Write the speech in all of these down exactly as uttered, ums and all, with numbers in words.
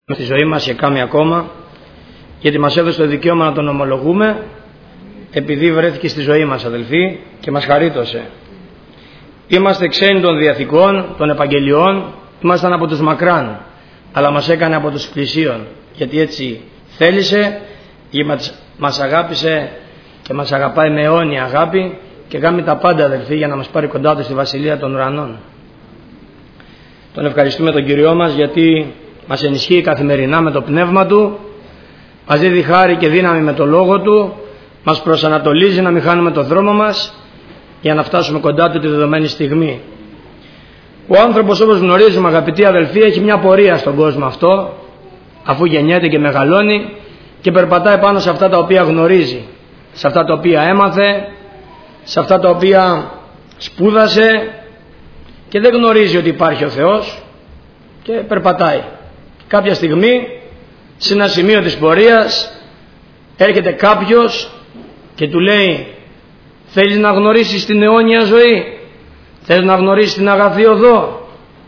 με τη ζωή μας και κάμει ακόμα, γιατί μας έδωσε το δικαίωμα να τον ομολογούμε, επειδή βρέθηκε στη ζωή μας, αδελφοί, και μας χαρίτωσε. Είμαστε ξένοι των διαθηκών, των επαγγελιών, ήμασταν από τους μακράν, αλλά μας έκανε από τους πλησίων, γιατί έτσι θέλησε, γιατί μας αγάπησε και μας αγαπάει με αιώνια αγάπη και κάνει τα πάντα, αδελφοί, για να μας πάρει κοντά του στη Βασιλεία των Ουρανών. Τον ευχαριστούμε τον Κυριό μας, γιατί μας ενισχύει καθημερινά με το πνεύμα Του, μας δίδει χάρη και δύναμη με το Λόγο Του, μας προσανατολίζει να μην χάνουμε το δρόμο μας για να φτάσουμε κοντά Του τη δεδομένη στιγμή. Ο άνθρωπος, όπως γνωρίζουμε, αγαπητοί αδελφοί, έχει μια πορεία στον κόσμο αυτό, αφού γεννιέται και μεγαλώνει και περπατάει πάνω σε αυτά τα οποία γνωρίζει, σε αυτά τα οποία έμαθε, σε αυτά τα οποία σπούδασε, και δεν γνωρίζει ότι υπάρχει ο Θεός και περπατάει. Κάποια στιγμή, σε ένα σημείο της πορείας, έρχεται κάποιος και του λέει: θέλεις να γνωρίσεις την αιώνια ζωή, θέλεις να γνωρίσεις την αγαθή οδό?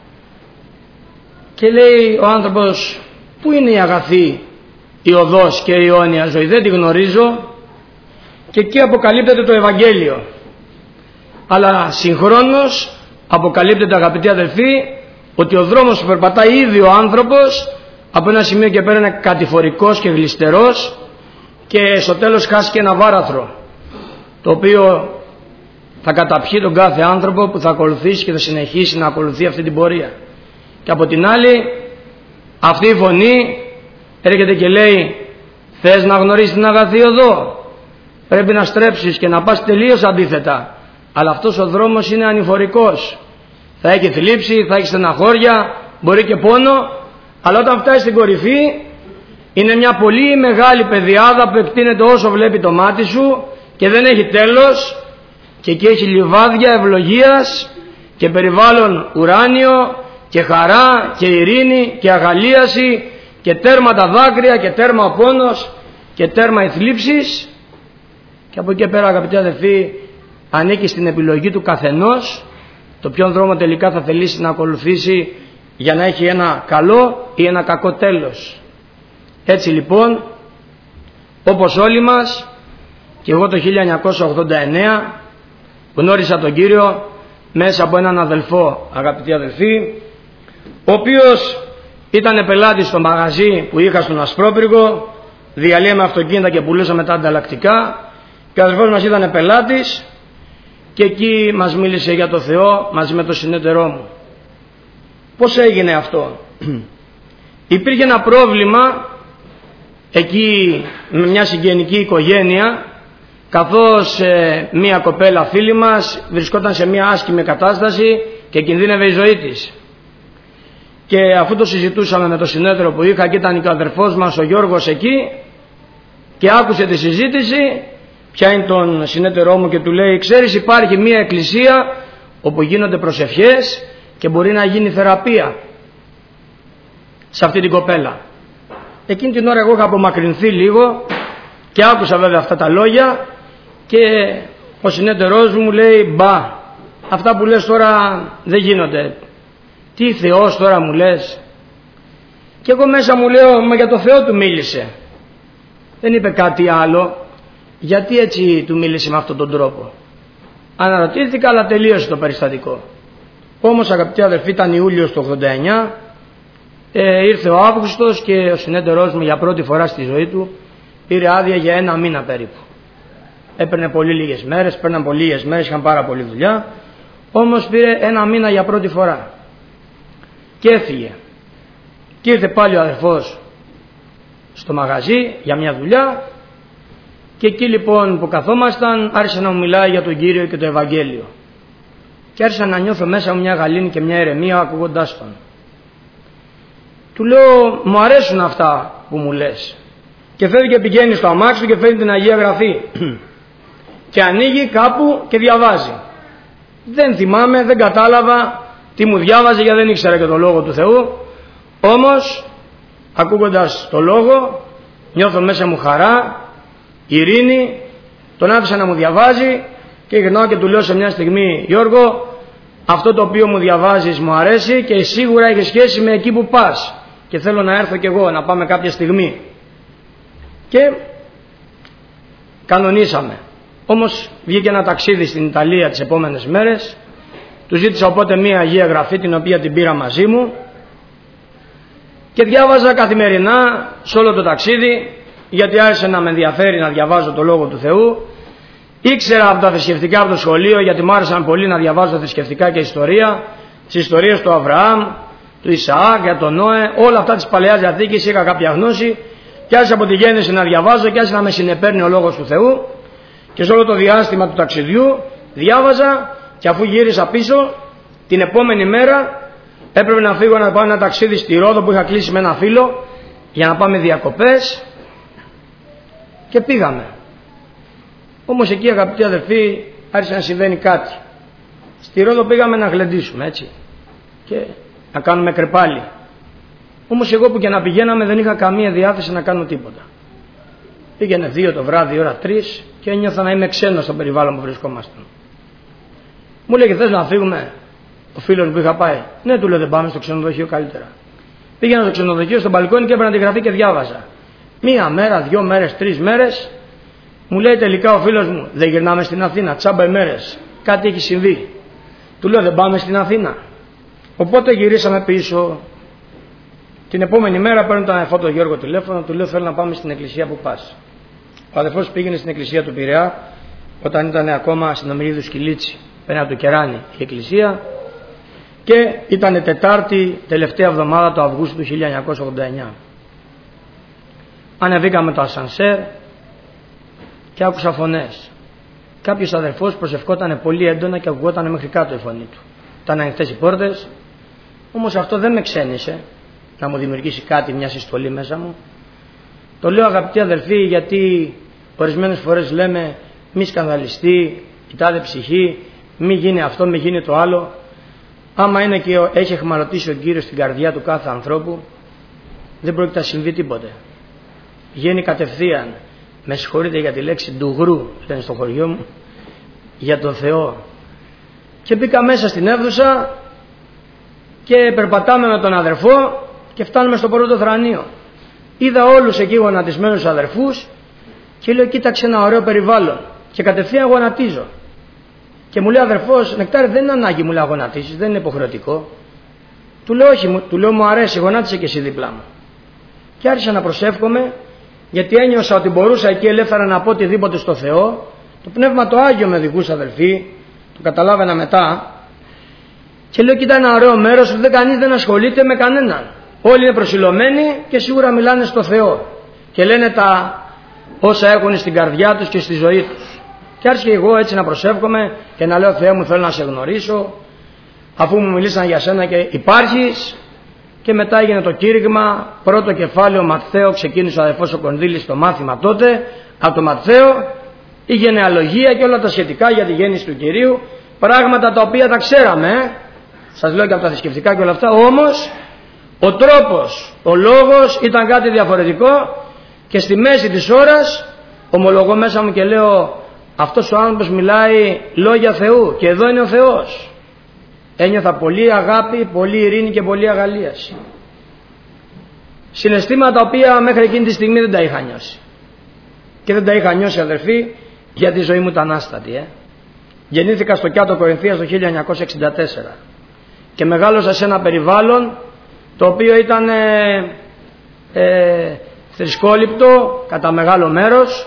Και λέει ο άνθρωπος: πού είναι η αγαθή, η οδός και η αιώνια ζωή? Δεν τη γνωρίζω. Και εκεί αποκαλύπτεται το Ευαγγέλιο. Αλλά συγχρόνως αποκαλύπτεται, αγαπητοί αδελφοί, ότι ο δρόμος που περπατάει ήδη ο άνθρωπος από ένα σημείο και πέρα είναι κατηφορικός και γλιστερός, και στο τέλος χάσει και ένα βάραθρο, το οποίο θα καταπιεί τον κάθε άνθρωπο που θα ακολουθήσει και θα συνεχίσει να ακολουθεί αυτή την πορεία. Και από την άλλη, αυτή η φωνή έρχεται και λέει: θες να γνωρίσεις την αγαθή οδό? Πρέπει να στρέψεις και να πας τελείως αντίθετα. Αλλά αυτός ο δρόμος είναι ανηφορικός. Θα έχει θλίψη, θα έχει στεναχώρια, μπορεί και πόνο, αλλά όταν φτάσει στην κορυφή είναι μια πολύ μεγάλη πεδιάδα που εκτείνεται όσο βλέπει το μάτι σου και δεν έχει τέλος, και εκεί έχει λιβάδια ευλογίας και περιβάλλον ουράνιο και χαρά και ειρήνη και αγαλίαση και τέρμα τα δάκρυα και τέρμα ο πόνος και τέρμα οι θλίψεις. Και από εκεί πέρα, αγαπητοί αδελφοί, ανήκει στην επιλογή του καθενός το ποιον δρόμο τελικά θα θελήσει να ακολουθήσει για να έχει ένα καλό ή ένα κακό τέλος. Έτσι λοιπόν, όπως όλοι μας, και εγώ το χίλια εννιακόσια ογδόντα εννέα γνώρισα τον Κύριο μέσα από έναν αδελφό, αγαπητοί αδελφοί, ο οποίος ήταν πελάτης στο μαγαζί που είχα στον Ασπρόπυργο, διαλύαμε αυτοκίνητα και πουλούσαμε τα ανταλλακτικά, και ο αδελφός μας ήταν πελάτης και εκεί μας μίλησε για το Θεό μαζί με το συνεταιρό μου. Πώς έγινε αυτό? Υπήρχε ένα πρόβλημα εκεί με μια συγγενική οικογένεια, καθώς ε, μια κοπέλα φίλη μας βρισκόταν σε μια άσχημη κατάσταση και κινδύνευε η ζωή της. Και αφού το συζητούσαμε με το συνέτερο που είχα, και ήταν και ο αδερφός μας ο Γιώργος εκεί, και άκουσε τη συζήτηση, πιάνει τον συνέτερό μου και του λέει: ξέρεις, υπάρχει μια εκκλησία όπου γίνονται προσευχές και μπορεί να γίνει θεραπεία σε αυτή την κοπέλα. Εκείνη την ώρα εγώ είχα απομακρυνθεί λίγο και άκουσα βέβαια αυτά τα λόγια, και ο συνέτερός μου λέει: μπα, αυτά που λες τώρα δεν γίνονται. Τι Θεός τώρα μου λες? Και εγώ μέσα μου λέω: μα για το Θεό του μίλησε. Δεν είπε κάτι άλλο. Γιατί έτσι του μίλησε με αυτόν τον τρόπο? Αναρωτήθηκα, αλλά τελείωσε το περιστατικό. Όμως, αγαπητοί αδελφοί, ήταν Ιούλιος του ογδόντα εννέα, ε, ήρθε ο Αύγουστος και ο συνέτερός μου για πρώτη φορά στη ζωή του πήρε άδεια για ένα μήνα περίπου. Έπαιρνε πολύ λίγες μέρες, παίρναν πολύ λίγες μέρες, είχαν πάρα πολλή δουλειά, όμως πήρε ένα μήνα για πρώτη φορά και έφυγε. Και ήρθε πάλι ο αδελφός στο μαγαζί για μια δουλειά, και εκεί λοιπόν που καθόμασταν άρχισε να μου μιλάει για τον Κύριο και το Ευαγγέλιο, και άρχισα να νιώθω μέσα μου μια γαλήνη και μια ηρεμία ακούγοντάς τον. Του λέω: μου αρέσουν αυτά που μου λες. Και φεύγει και πηγαίνει στο αμάξι του και φέρνει την Αγία Γραφή και ανοίγει κάπου και διαβάζει. Δεν θυμάμαι, δεν κατάλαβα τι μου διάβαζε, γιατί δεν ήξερα και το Λόγο του Θεού. Όμως ακούγοντας το Λόγο νιώθω μέσα μου χαρά, ειρήνη. Τον άφησα να μου διαβάζει και γυρνάω και του λέω σε μια στιγμή: Γιώργο, αυτό το οποίο μου διαβάζεις μου αρέσει και σίγουρα έχει σχέση με εκεί που πας και θέλω να έρθω κι εγώ να πάμε κάποια στιγμή. Και κανονίσαμε. Όμως βγήκε ένα ταξίδι στην Ιταλία τις επόμενες μέρες. Του ζήτησα οπότε μία Αγία Γραφή, την οποία την πήρα μαζί μου, και διάβαζα καθημερινά σε όλο το ταξίδι, γιατί άρχισε να με ενδιαφέρει να διαβάζω το Λόγο του Θεού. Ήξερα από τα θρησκευτικά από το σχολείο, γιατί μου άρεσαν πολύ να διαβάζω θρησκευτικά και ιστορία, τις ιστορίες του Αβραάμ, του Ισαάκ, για τον Νόε, όλα αυτά της Παλαιάς Διαθήκης είχα κάποια γνώση, και άρχισα από τη γέννηση να διαβάζω και άρχισε να με συνεπέρνει ο Λόγος του Θεού. Και σε όλο το διάστημα του ταξιδιού διάβαζα, και αφού γύρισα πίσω την επόμενη μέρα έπρεπε να φύγω να πάω ένα ταξίδι στη Ρόδο που είχα κλείσει με ένα φίλο για να πάμε διακοπές, και πήγαμε. Όμως εκεί, αγαπητοί αδερφοί, άρχισε να συμβαίνει κάτι. Στη Ρόδο πήγαμε να γλεντήσουμε, έτσι, και να κάνουμε κρεπάλι. Όμως εγώ που και να πηγαίναμε δεν είχα καμία διάθεση να κάνω τίποτα. Πήγαινε δύο το βράδυ, ώρα τρεις, και ένιωθα να είμαι ξένος στο περιβάλλον που βρισκόμασταν. Μου λέγε, θες να φύγουμε? Ο φίλος που είχα πάει. Ναι, του λέω, δεν πάμε στο ξενοδοχείο καλύτερα? Πήγαινα στο ξενοδοχείο, στο μπαλκόνι, και έπαιρνα τη γραφή και διάβαζα. Μία μέρα, δυο μέρες, τρεις μέρες. Μου λέει τελικά ο φίλος μου, δεν γυρνάμε στην Αθήνα? Τσάμπα ημέρες, κάτι έχει συμβεί. Του λέω, δεν πάμε στην Αθήνα? Οπότε γυρίσαμε πίσω. Την επόμενη μέρα παίρνω τον αδερφό τον Γιώργο τηλέφωνο, του λέω, θέλω να πάμε στην εκκλησία που πας. Ο αδερφός πήγαινε στην εκκλησία του Πειραιά, όταν ήταν ακόμα στην Ομιλίδου Σκυλίτσι, πέρα από το Κεράνι η εκκλησία, και ήταν Τετάρτη, τελευταία εβδομάδα του Αυγούστου του χίλια εννιακόσια ογδόντα εννιά. Ανεβήκαμε το ασανσέρ και άκουσα φωνές. Κάποιος αδερφός προσευχόταν πολύ έντονα και ακουγόταν μέχρι κάτω η φωνή του. Ήταν ανοιχτές οι πόρτες, όμως αυτό δεν με ξένησε να μου δημιουργήσει κάτι, μια συστολή μέσα μου. Το λέω, αγαπητοί αδελφοί, γιατί ορισμένες φορές λέμε μη σκανδαλιστεί η τάδε ψυχή, μη γίνει αυτό, μη γίνει το άλλο. Άμα είναι και έχει αιχμαλωτήσει ο Κύριος στην καρδιά του κάθε ανθρώπου, δεν πρόκειται να συμβεί τίποτε. Βγαίνει κατευθείαν, με συγχωρείτε για τη λέξη ντουγρού, λένε στο χωριό μου, για τον Θεό. Και μπήκα μέσα στην αίθουσα και περπατάμε με τον αδερφό και φτάνουμε στο πρώτο θρανείο. Είδα όλους εκεί γονατισμένους αδερφούς και λέω, κοίταξε ένα ωραίο περιβάλλον, και κατευθείαν γονατίζω. Και μου λέει ο αδερφός, Νεκτάρη, δεν είναι ανάγκη, μου λέει, γονατίσεις, δεν είναι υποχρεωτικό. Του λέω, όχι, του λέω, μου αρέσει, γονάτισε και εσύ δίπλα μου. Και άρχισα να προσεύχομαι, γιατί ένιωσα ότι μπορούσα εκεί ελεύθερα να πω οτιδήποτε στο Θεό. Το Πνεύμα το Άγιο με οδηγούσε, αδελφοί, το καταλάβαινα μετά. Και λέω, κοίτα, ένα ωραίο μέρος που δεν κανείς δεν ασχολείται με κανέναν. Όλοι είναι προσιλωμένοι και σίγουρα μιλάνε στο Θεό και λένε τα όσα έχουν στην καρδιά τους και στη ζωή τους. Και άρχισα εγώ έτσι να προσεύχομαι και να λέω, Θεέ μου, θέλω να σε γνωρίσω, αφού μου μιλήσαν για σένα και υπάρχεις. Και μετά έγινε το κήρυγμα, πρώτο κεφάλαιο Ματθαίο, ξεκίνησε ο αδερφός ο Κονδύλης το μάθημα τότε, από το Ματθαίο, η γενεαλογία και όλα τα σχετικά για τη γέννηση του Κυρίου, πράγματα τα οποία τα ξέραμε, ε? Σας λέω και από τα θρησκευτικά και όλα αυτά, όμως ο τρόπος, ο λόγος ήταν κάτι διαφορετικό, και στη μέση της ώρας ομολογώ μέσα μου και λέω, αυτός ο άνθρωπος μιλάει λόγια Θεού και εδώ είναι ο Θεός. Ένιωθα πολύ αγάπη, πολύ ειρήνη και πολύ αγαλίαση. Συναισθήματα τα οποία μέχρι εκείνη τη στιγμή δεν τα είχα νιώσει. Και δεν τα είχα νιώσει, αδερφοί, γιατί η ζωή μου ήταν άστατη. Ε. Γεννήθηκα στο Κιάτο Κορινθίας το χίλια εννιακόσια εξήντα τέσσερα και μεγάλωσα σε ένα περιβάλλον το οποίο ήταν ε, ε, θρησκόληπτο κατά μεγάλο μέρος,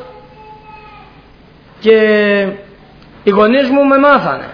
και οι γονείς μου με μάθανε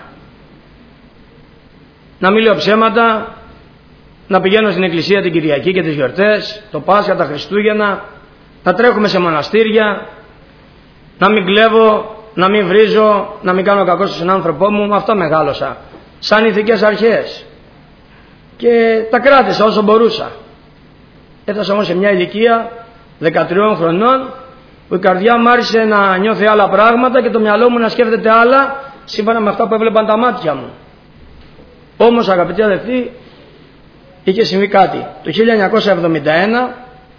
να μην λέω ψέματα, να πηγαίνω στην εκκλησία την Κυριακή και τις γιορτές, το Πάσχα, τα Χριστούγεννα, να τρέχουμε σε μοναστήρια, να μην κλέβω, να μην βρίζω, να μην κάνω κακό στον άνθρωπό μου. Με αυτό μεγάλωσα, σαν ηθικές αρχές, και τα κράτησα όσο μπορούσα. Έφτασα όμως σε μια ηλικία δεκατριών χρονών που η καρδιά μου άρχισε να νιώθει άλλα πράγματα και το μυαλό μου να σκέφτεται άλλα σύμφωνα με αυτά που έβλεπαν τα μάτια μου. Όμως, αγαπητοί αδελφοί, είχε συμβεί κάτι. Το χίλια εννιακόσια εβδομήντα ένα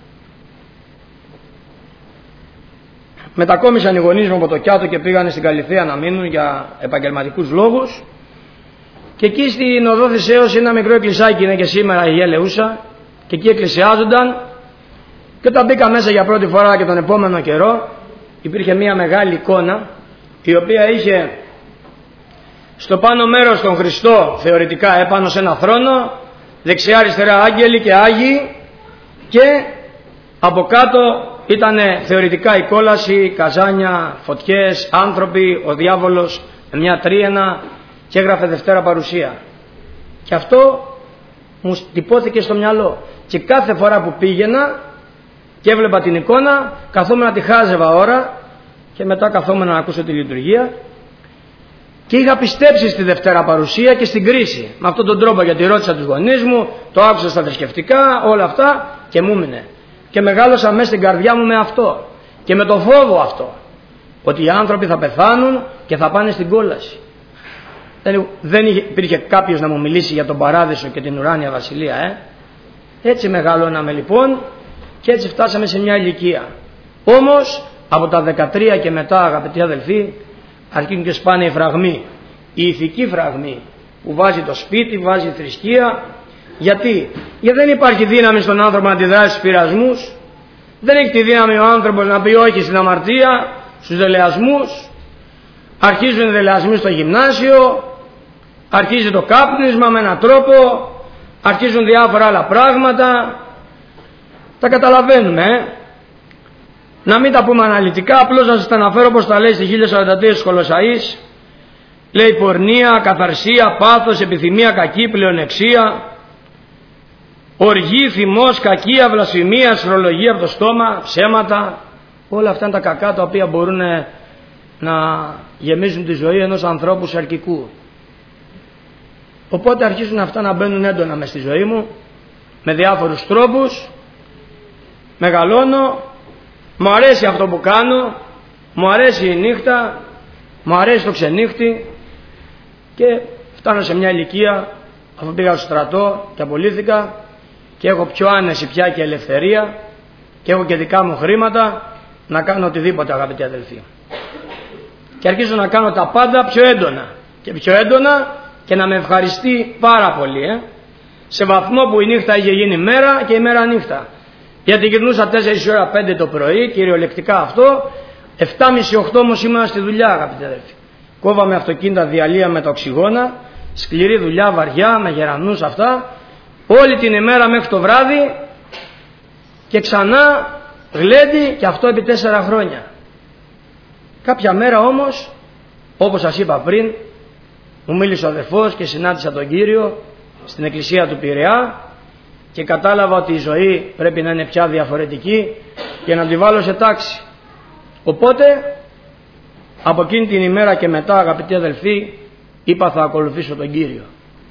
μετακόμισαν οι γονείς μου από το Κιάτο και πήγανε στην Καλυθέα να μείνουν για επαγγελματικούς λόγους, και εκεί στην οδό Θησέως, ένα μικρό εκκλησάκι είναι και σήμερα, η Ελεούσα, και εκεί εκκλησιάζονταν, και όταν μπήκα μέσα για πρώτη φορά και τον επόμενο καιρό, υπήρχε μια μεγάλη εικόνα η οποία είχε στο πάνω μέρος τον Χριστό θεωρητικά επάνω σε ένα θρόνο, δεξιά αριστερά άγγελοι και άγιοι, και από κάτω ήταν θεωρητικά η κόλαση, καζάνια, φωτιές, άνθρωποι, ο διάβολος με μια τρίαινα, και έγραφε Δευτέρα Παρουσία. Και αυτό μου τυπώθηκε στο μυαλό, και κάθε φορά που πήγαινα και έβλεπα την εικόνα, καθόμουν να τη χάζευα ώρα και μετά καθόμουν να ακούσω τη λειτουργία, και είχα πιστέψει στη Δευτέρα Παρουσία και στην κρίση με αυτόν τον τρόπο, γιατί ρώτησα τους γονείς μου, το άκουσα στα θρησκευτικά, όλα αυτά, και μου έμεινε. Και μεγάλωσα μέσα στην καρδιά μου με αυτό και με το φόβο αυτό, ότι οι άνθρωποι θα πεθάνουν και θα πάνε στην κόλαση. Δεν, δεν υπήρχε κάποιος να μου μιλήσει για τον παράδεισο και την ουράνια βασιλεία. ε. Έτσι μεγαλώναμε λοιπόν, και έτσι φτάσαμε σε μια ηλικία. Όμως από τα δεκατρία και μετά, αγαπητοί αδελφοί, αρχίζουν και σπάνε οι φραγμοί, η ηθική φραγμή που βάζει το σπίτι, βάζει η θρησκεία. Γιατί? Γιατί δεν υπάρχει δύναμη στον άνθρωπο να αντιδράσει στους πειρασμούς, δεν έχει τη δύναμη ο άνθρωπος να πει όχι στην αμαρτία, στους δελεασμούς. Αρχίζουν οι δελεασμοί στο γυμνάσιο, αρχίζει το κάπνισμα με έναν τρόπο, αρχίζουν διάφορα άλλα πράγματα. Τα καταλαβαίνουμε, ε? Να μην τα πούμε αναλυτικά, απλώς να σας τα αναφέρω όπως τα λέει στη χίλια σαράντα τρία της Κολοσσαής. Λέει πορνεία, καθαρσία, πάθος, επιθυμία κακή, πλεονεξία, οργή, θυμός, κακία, βλασφημία, αστρολογία από το στόμα, ψέματα. Όλα αυτά είναι τα κακά τα οποία μπορούν να γεμίζουν τη ζωή ενός ανθρώπου σαρκικού. Οπότε αρχίζουν αυτά να μπαίνουν έντονα μες στη ζωή μου με διάφορους τρόπους. Μεγαλώνω, μου αρέσει αυτό που κάνω, μου αρέσει η νύχτα, μου αρέσει το ξενύχτη, και φτάνω σε μια ηλικία, αφού πήγα στο στρατό και απολύθηκα και έχω πιο άνεση πια και ελευθερία και έχω και δικά μου χρήματα να κάνω οτιδήποτε, αγαπητοί αδελφοί. Και αρχίζω να κάνω τα πάντα πιο έντονα και πιο έντονα και να με ευχαριστεί πάρα πολύ, ε? σε βαθμό που η νύχτα είχε γίνει μέρα και η μέρα νύχτα. Γιατί γυρνούσα τέσσερις ώρα πέντε το πρωί, κυριολεκτικά αυτό, εφτά και μισή οκτώ όμως ήμουν στη δουλειά, αγαπητοί αδελφοί. Κόβαμε αυτοκίνητα, διαλύα με τα οξυγόνα, σκληρή δουλειά, βαριά, με γερανούς αυτά, όλη την ημέρα μέχρι το βράδυ, και ξανά γλέντι, και αυτό επί τέσσερα χρόνια. Κάποια μέρα όμως, όπως σας είπα πριν, μου μίλησε ο αδερφός και συνάντησα τον Κύριο στην εκκλησία του Πειραιά και κατάλαβα ότι η ζωή πρέπει να είναι πια διαφορετική και να τη βάλω σε τάξη. Οπότε από εκείνη την ημέρα και μετά, αγαπητοί αδελφοί, είπα θα ακολουθήσω τον Κύριο.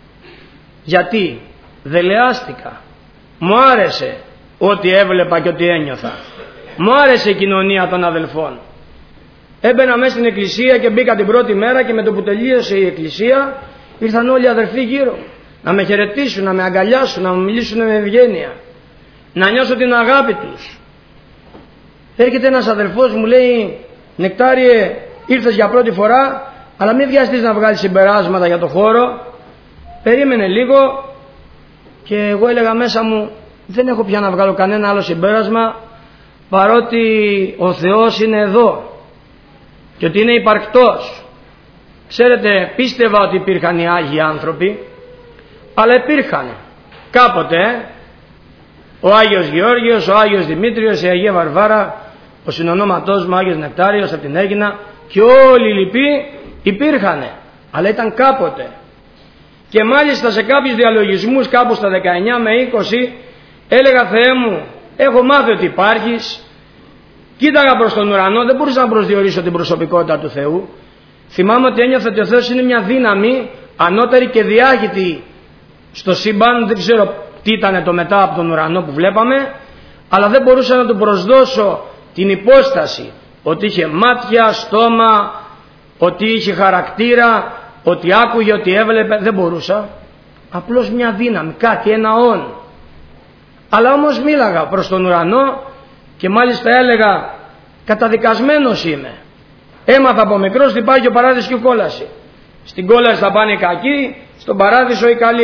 Γιατί δελεάστηκα, μου άρεσε ό,τι έβλεπα και ό,τι ένιωθα, μου άρεσε η κοινωνία των αδελφών. Έμπαινα μέσα στην εκκλησία και μπήκα την πρώτη μέρα, και με το που τελείωσε η εκκλησία ήρθαν όλοι οι αδελφοί γύρω να με χαιρετήσουν, να με αγκαλιάσουν, να μου μιλήσουν με ευγένεια, να νιώσω την αγάπη τους. Έρχεται ένας αδελφός, μου λέει, Νεκτάριε, ήρθες για πρώτη φορά, αλλά μην βιαστείς να βγάλεις συμπεράσματα για το χώρο. Περίμενε λίγο. Και εγώ έλεγα μέσα μου, δεν έχω πια να βγάλω κανένα άλλο συμπέρασμα, παρότι ο Θεός είναι εδώ και ότι είναι υπαρκτός. Ξέρετε, πίστευα ότι υπήρχαν οι Άγιοι άνθρωποι, αλλά υπήρχαν κάποτε ο Άγιος Γεώργιος, ο Άγιος Δημήτριος, η Αγία Βαρβάρα, ο συνονόματός μου Άγιος Νεκτάριος από την Αίγινα, και όλοι οι λοιποί υπήρχαν, αλλά ήταν κάποτε. Και μάλιστα σε κάποιους διαλογισμούς κάπου στα δεκαεννιά με είκοσι έλεγα, Θεέ μου, έχω μάθει ότι υπάρχεις. Κοίταγα προς τον ουρανό, δεν μπορούσα να προσδιορίσω την προσωπικότητα του Θεού. Θυμάμαι ότι ένιωθα ότι ο Θεός είναι μια δύναμη ανώτερη και διάχυτη στο σύμπαν. Δεν ξέρω τι ήταν το μετά από τον ουρανό που βλέπαμε, αλλά δεν μπορούσα να του προσδώσω την υπόσταση, ότι είχε μάτια, στόμα, ότι είχε χαρακτήρα, ότι άκουγε, ότι έβλεπε. Δεν μπορούσα. Απλώς μια δύναμη, κάτι, ένα όν. Αλλά όμως μίλαγα προς τον ουρανό και μάλιστα έλεγα, καταδικασμένος είμαι. Έμαθα από μικρός ότι υπάρχει ο παράδεισος και η κόλαση. Στην κόλαση θα πάνε οι κακοί, στον παράδεισο οι καλοί.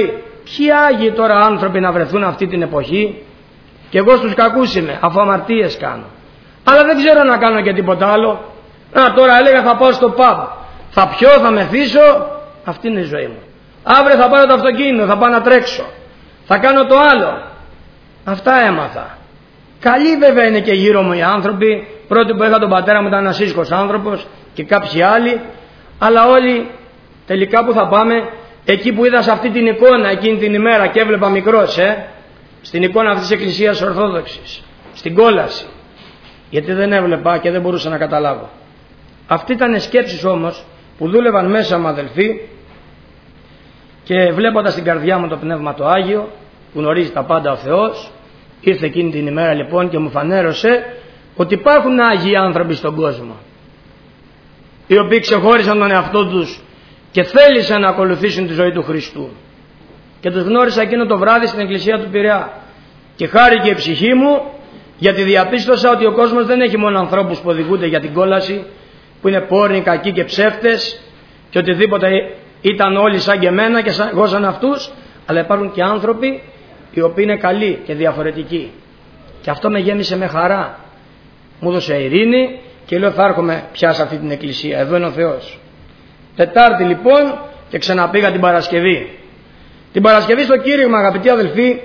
Ποιοι άγιοι τώρα άνθρωποι να βρεθούν αυτή την εποχή, και εγώ στους κακούς είμαι, αφού αμαρτίες κάνω. Αλλά δεν ξέρω να κάνω και τίποτα άλλο. Να, τώρα έλεγα θα πάω στο pub, θα πιω, θα μεθύσω, αυτή είναι η ζωή μου. Αύριο θα πάρω το αυτοκίνητο, θα πάω να τρέξω, θα κάνω το άλλο. Αυτά έμαθα. Καλοί βέβαια είναι και γύρω μου οι άνθρωποι. Πρώτοι που είχα τον πατέρα μου ήταν ένας ήσυχος άνθρωπος και κάποιοι άλλοι, αλλά όλοι τελικά που θα πάμε, εκεί που είδα σε αυτή την εικόνα εκείνη την ημέρα και έβλεπα μικρός, ε, στην εικόνα αυτής της Εκκλησίας Ορθόδοξης, στην κόλαση, γιατί δεν έβλεπα και δεν μπορούσα να καταλάβω. Αυτή ήταν σκέψεις όμως που δούλευαν μέσα μου, αδελφοί, και βλέποντας την καρδιά μου το Πνεύμα το Άγιο που γνωρίζει τα πάντα ο Θεός, ήρθε εκείνη την ημέρα λοιπόν και μου φανέρωσε ότι υπάρχουν άγιοι άνθρωποι στον κόσμο, οι οποίοι ξεχώρισαν τον εαυτό τους και θέλησαν να ακολουθήσουν τη ζωή του Χριστού, και τους γνώρισα εκείνο το βράδυ στην εκκλησία του Πειραιά, και χάρηκε η ψυχή μου, γιατί διαπίστωσα ότι ο κόσμος δεν έχει μόνο ανθρώπους που οδηγούνται για την κόλαση, που είναι πόρνοι, κακοί και ψεύτες και οτιδήποτε ήταν όλοι σαν και εμένα και σαν, εγώ σαν αυτούς, αλλά υπάρχουν και άνθρωποι οι οποίοι είναι καλοί και διαφορετικοί, και αυτό με γέμισε με χαρά, μου έδωσε ειρήνη και λέω θα έρχομαι πια σε αυτή την εκκλησία, εδώ είναι ο Θεός. Τετάρτη λοιπόν και ξαναπήγα την Παρασκευή. Την Παρασκευή στο κήρυγμα, αγαπητοί αδελφοί,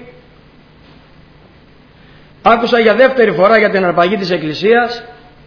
άκουσα για δεύτερη φορά για την αρπαγή της εκκλησίας.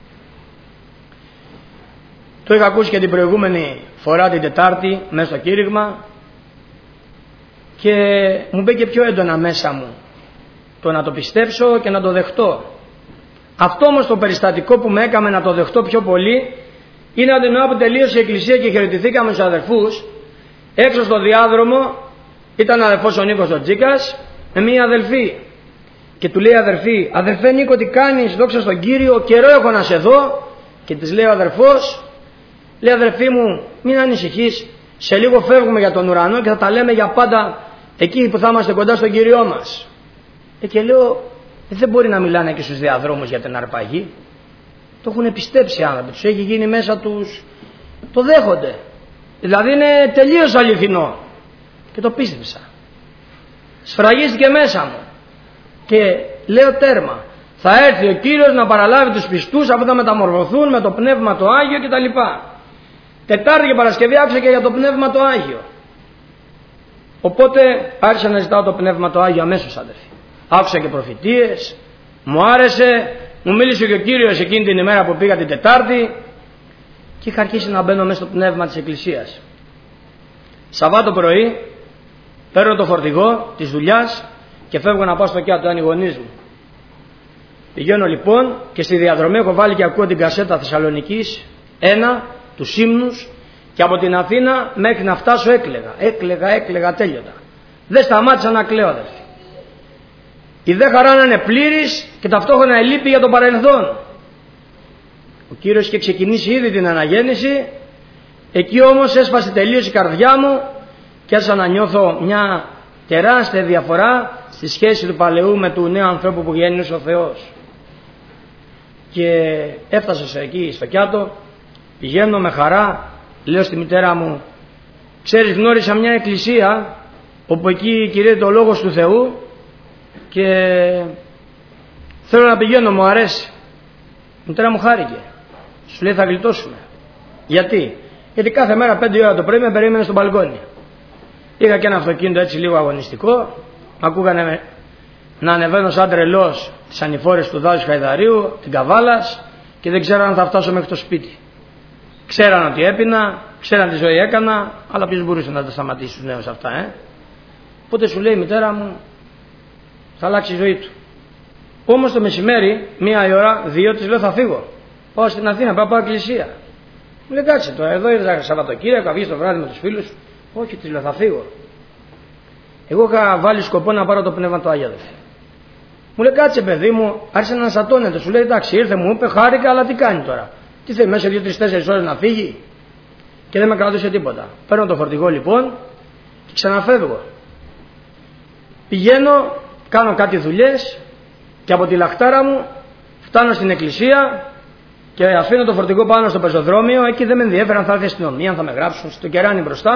Το είχα ακούσει και την προηγούμενη φορά την Τετάρτη μέσα στο κήρυγμα και μου μπήκε πιο έντονα μέσα μου το να το πιστέψω και να το δεχτώ. Αυτό όμως το περιστατικό που με έκαμε να το δεχτώ πιο πολύ είναι ότι ενώ που τελείωσε η εκκλησία και χαιρετηθήκαμε στους αδερφούς, έξω στο διάδρομο ήταν αδερφός ο Νίκος ο Τζίκας με μία αδελφή και του λέει αδερφή, αδερφέ Νίκο τι κάνεις, δόξα στον Κύριο, καιρό έχω να σε δω, και της λέει ο αδερφός, λέει αδερφή μου μην ανησυχείς, σε λίγο φεύγουμε για τον ουρανό και θα τα λέμε για πάντα εκεί που θα είμαστε κοντά στον Κύριό μας. Ε, και λέω δεν μπορεί να μιλάνε και στους διαδρόμους για την αρπαγή, το έχουν πιστέψει άνθρωποι, τους έχει γίνει μέσα τους, το δέχονται, δηλαδή είναι τελείως αληθινό, και το πίστεψα, σφραγίστηκε μέσα μου και λέω τέρμα, θα έρθει ο Κύριος να παραλάβει τους πιστούς αφού θα μεταμορφωθούν με το Πνεύμα το Άγιο κτλ. Τετάρτη και Παρασκευή άκουσα και για το Πνεύμα το Άγιο, οπότε άρχισα να ζητάω το Πνεύμα το Άγιο αμέσως αδερφοί. Άκουσα και προφητείες, μου άρεσε, μου μίλησε και ο Κύριος εκείνη την ημέρα που πήγα την Τετάρτη και είχα αρχίσει να μπαίνω μέσα στο πνεύμα της Εκκλησίας. Σαββάτο πρωί παίρνω το φορτηγό της δουλειάς και φεύγω να πάω στο Κιάτο, είναι οι γονείς μου. Πηγαίνω λοιπόν και στη διαδρομή έχω βάλει και ακούω την κασέτα Θεσσαλονικής ένα, τους ύμνους, και από την Αθήνα μέχρι να φτάσω έκλαιγα, έκλαιγα, έκλαιγα τέλειωτα. Δεν σταμάτησα να κλαίω αδερφοί. Η δε χαρά να είναι πλήρης και ταυτόχρονα ελείπει για το παρελθόν. Ο Κύριος είχε ξεκινήσει ήδη την αναγέννηση, εκεί όμως έσπασε τελείως η καρδιά μου και άρχισα να νιώθω μια τεράστια διαφορά στη σχέση του παλαιού με του νέου ανθρώπου που γέννησε ο Θεός. Και έφτασα σε εκεί στο Κιάτο, πηγαίνω με χαρά, λέω στη μητέρα μου, ξέρεις γνώρισα μια εκκλησία όπου εκεί κηρύττεται ο Λόγος του Θεού και θέλω να πηγαίνω, μου αρέσει. Η μητέρα μου χάρηκε, σου λέει θα γλιτώσουμε. Γιατί? Γιατί κάθε μέρα πέντε ώρα το πρωί με περίμενε στο μπαλκόνι. Είχα και ένα αυτοκίνητο έτσι λίγο αγωνιστικό, ακούγανε να ανεβαίνω σαν τρελός τις ανηφόρες του δάσους Χαϊδαρίου, την Καβάλας, και δεν ξέραν αν θα φτάσω μέχρι το σπίτι. Ξέραν ότι έπινα, ξέραν τι ζωή έκανα, αλλά ποιος μπορούσε να τα σταματήσει τους νέους αυτά, ε? Οπότε σου λέει η μητέρα μου, θα αλλάξει η ζωή του. Όμως το μεσημέρι, μία η ώρα, δύο, της λέω θα φύγω. Πάω στην Αθήνα, πάω, πάω εκκλησία. Μου λέει κάτσε τώρα, εδώ ήρθα Σαββατοκύριακο, βγει το βράδυ με τους φίλους. Όχι, της λέω θα φύγω. Εγώ είχα βάλει σκοπό να πάρω το Πνεύμα του Άγιο. Μου λέει κάτσε παιδί μου, άρχισε να αναστατώνεται. Σου λέει εντάξει, ήρθε, μου είπε χάρηκα, αλλά τι κάνει τώρα? Τι θέλει μέσα σε δύο τρεις τέσσερις ώρες να φύγει? Και δεν με κρατούσε τίποτα. Παίρνω το φορτηγό λοιπόν και ξαναφεύγω. Πηγαίνω, κάνω κάτι δουλειές και από τη λαχτάρα μου φτάνω στην εκκλησία και αφήνω το φορτηγό πάνω στο πεζοδρόμιο. Εκεί δεν με ενδιαφέρει αν θα έρθει η αστυνομία, αν θα με γράψουν. Στο κεράνι μπροστά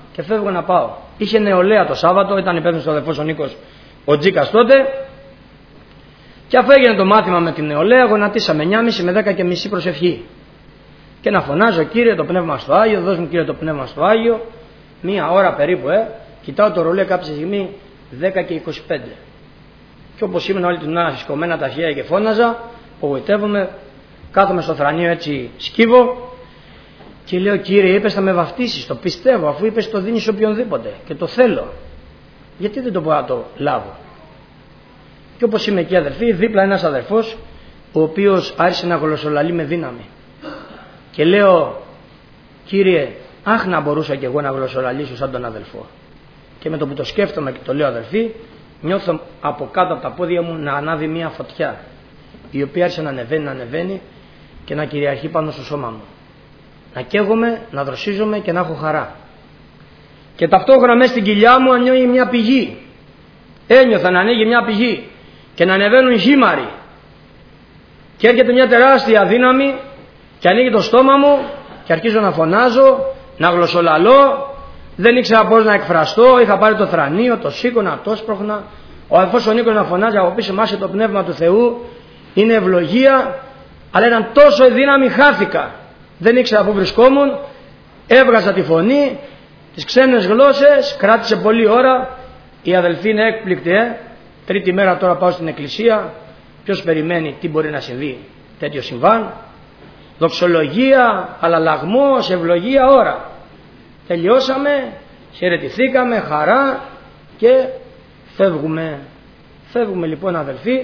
και φεύγω να πάω. Είχε νεολαία το Σάββατο, ήταν υπεύθυνος ο αδερφός ο Νίκος ο Τζίκας τότε. Και αφού έγινε το μάθημα με την νεολαία, γονατίσαμε εννιά και μισή με δέκα και μισή προσευχή. Και να φωνάζω, Κύριε το πνεύμα στο Άγιο, δώσ' μου Κύριε το πνεύμα στο Άγιο. Μία ώρα περίπου, ε. Κοιτάω το ρολόι κάποια στιγμή δέκα και είκοσι πέντε. Και όπως ήμουν όλη την ώρα σηκωμένα τα χέρια και φώναζα, απογοητεύομαι, κάθομαι στο θρανείο έτσι σκύβω και λέω, Κύριε, είπες θα με βαφτίσεις, το πιστεύω, αφού είπες το δίνεις οποιονδήποτε και το θέλω. Γιατί δεν το μπορώ να το λάβω? Και όπως είμαι εκεί αδερφοί, δίπλα ένας αδερφός, ο οποίος άρχισε να γλωσσολαλεί με δύναμη. Και λέω, Κύριε, αχ να μπορούσα κι εγώ να γλωσσολαλήσω σαν τον αδελφό. Και με το που το σκέφτομαι και το λέω αδερφοί, νιώθω από κάτω από τα πόδια μου να ανάβει μια φωτιά, η οποία άρχισε να ανεβαίνει, να ανεβαίνει και να κυριαρχεί πάνω στο σώμα μου. Να καίγομαι, να δροσίζομαι και να έχω χαρά. Και ταυτόχρονα μέσα στην κοιλιά μου ανοίγει μια πηγή. Ένιωθα να ανοίγει μια πηγή και να ανεβαίνουν χήμαροι. Και έρχεται μια τεράστια δύναμη και ανοίγει το στόμα μου και αρχίζω να φωνάζω, να γλωσσολαλώ. Δεν ήξερα πώς να εκφραστώ, είχα πάρει το θρανείο, το σήκωνα, το σπρώχνα. Ο αδελφός ο Νίκος να φωνάζει από πίσω, μάσε το πνεύμα του Θεού, είναι ευλογία, αλλά ήταν τόσο η δύναμη, χάθηκα. Δεν ήξερα πού βρισκόμουν, έβγαζα τη φωνή, τις ξένες γλώσσες, κράτησε πολλή ώρα. Η αδελφή είναι έκπληκτη, ε. Τρίτη μέρα τώρα πάω στην εκκλησία, ποιος περιμένει τι μπορεί να συμβεί τέτοιο συμβάν? Δοξολογία, αλλαλαγμός, ευλογία, ώρα. Τελειώσαμε, χαιρετηθήκαμε, χαρά και φεύγουμε. Φεύγουμε λοιπόν αδελφοί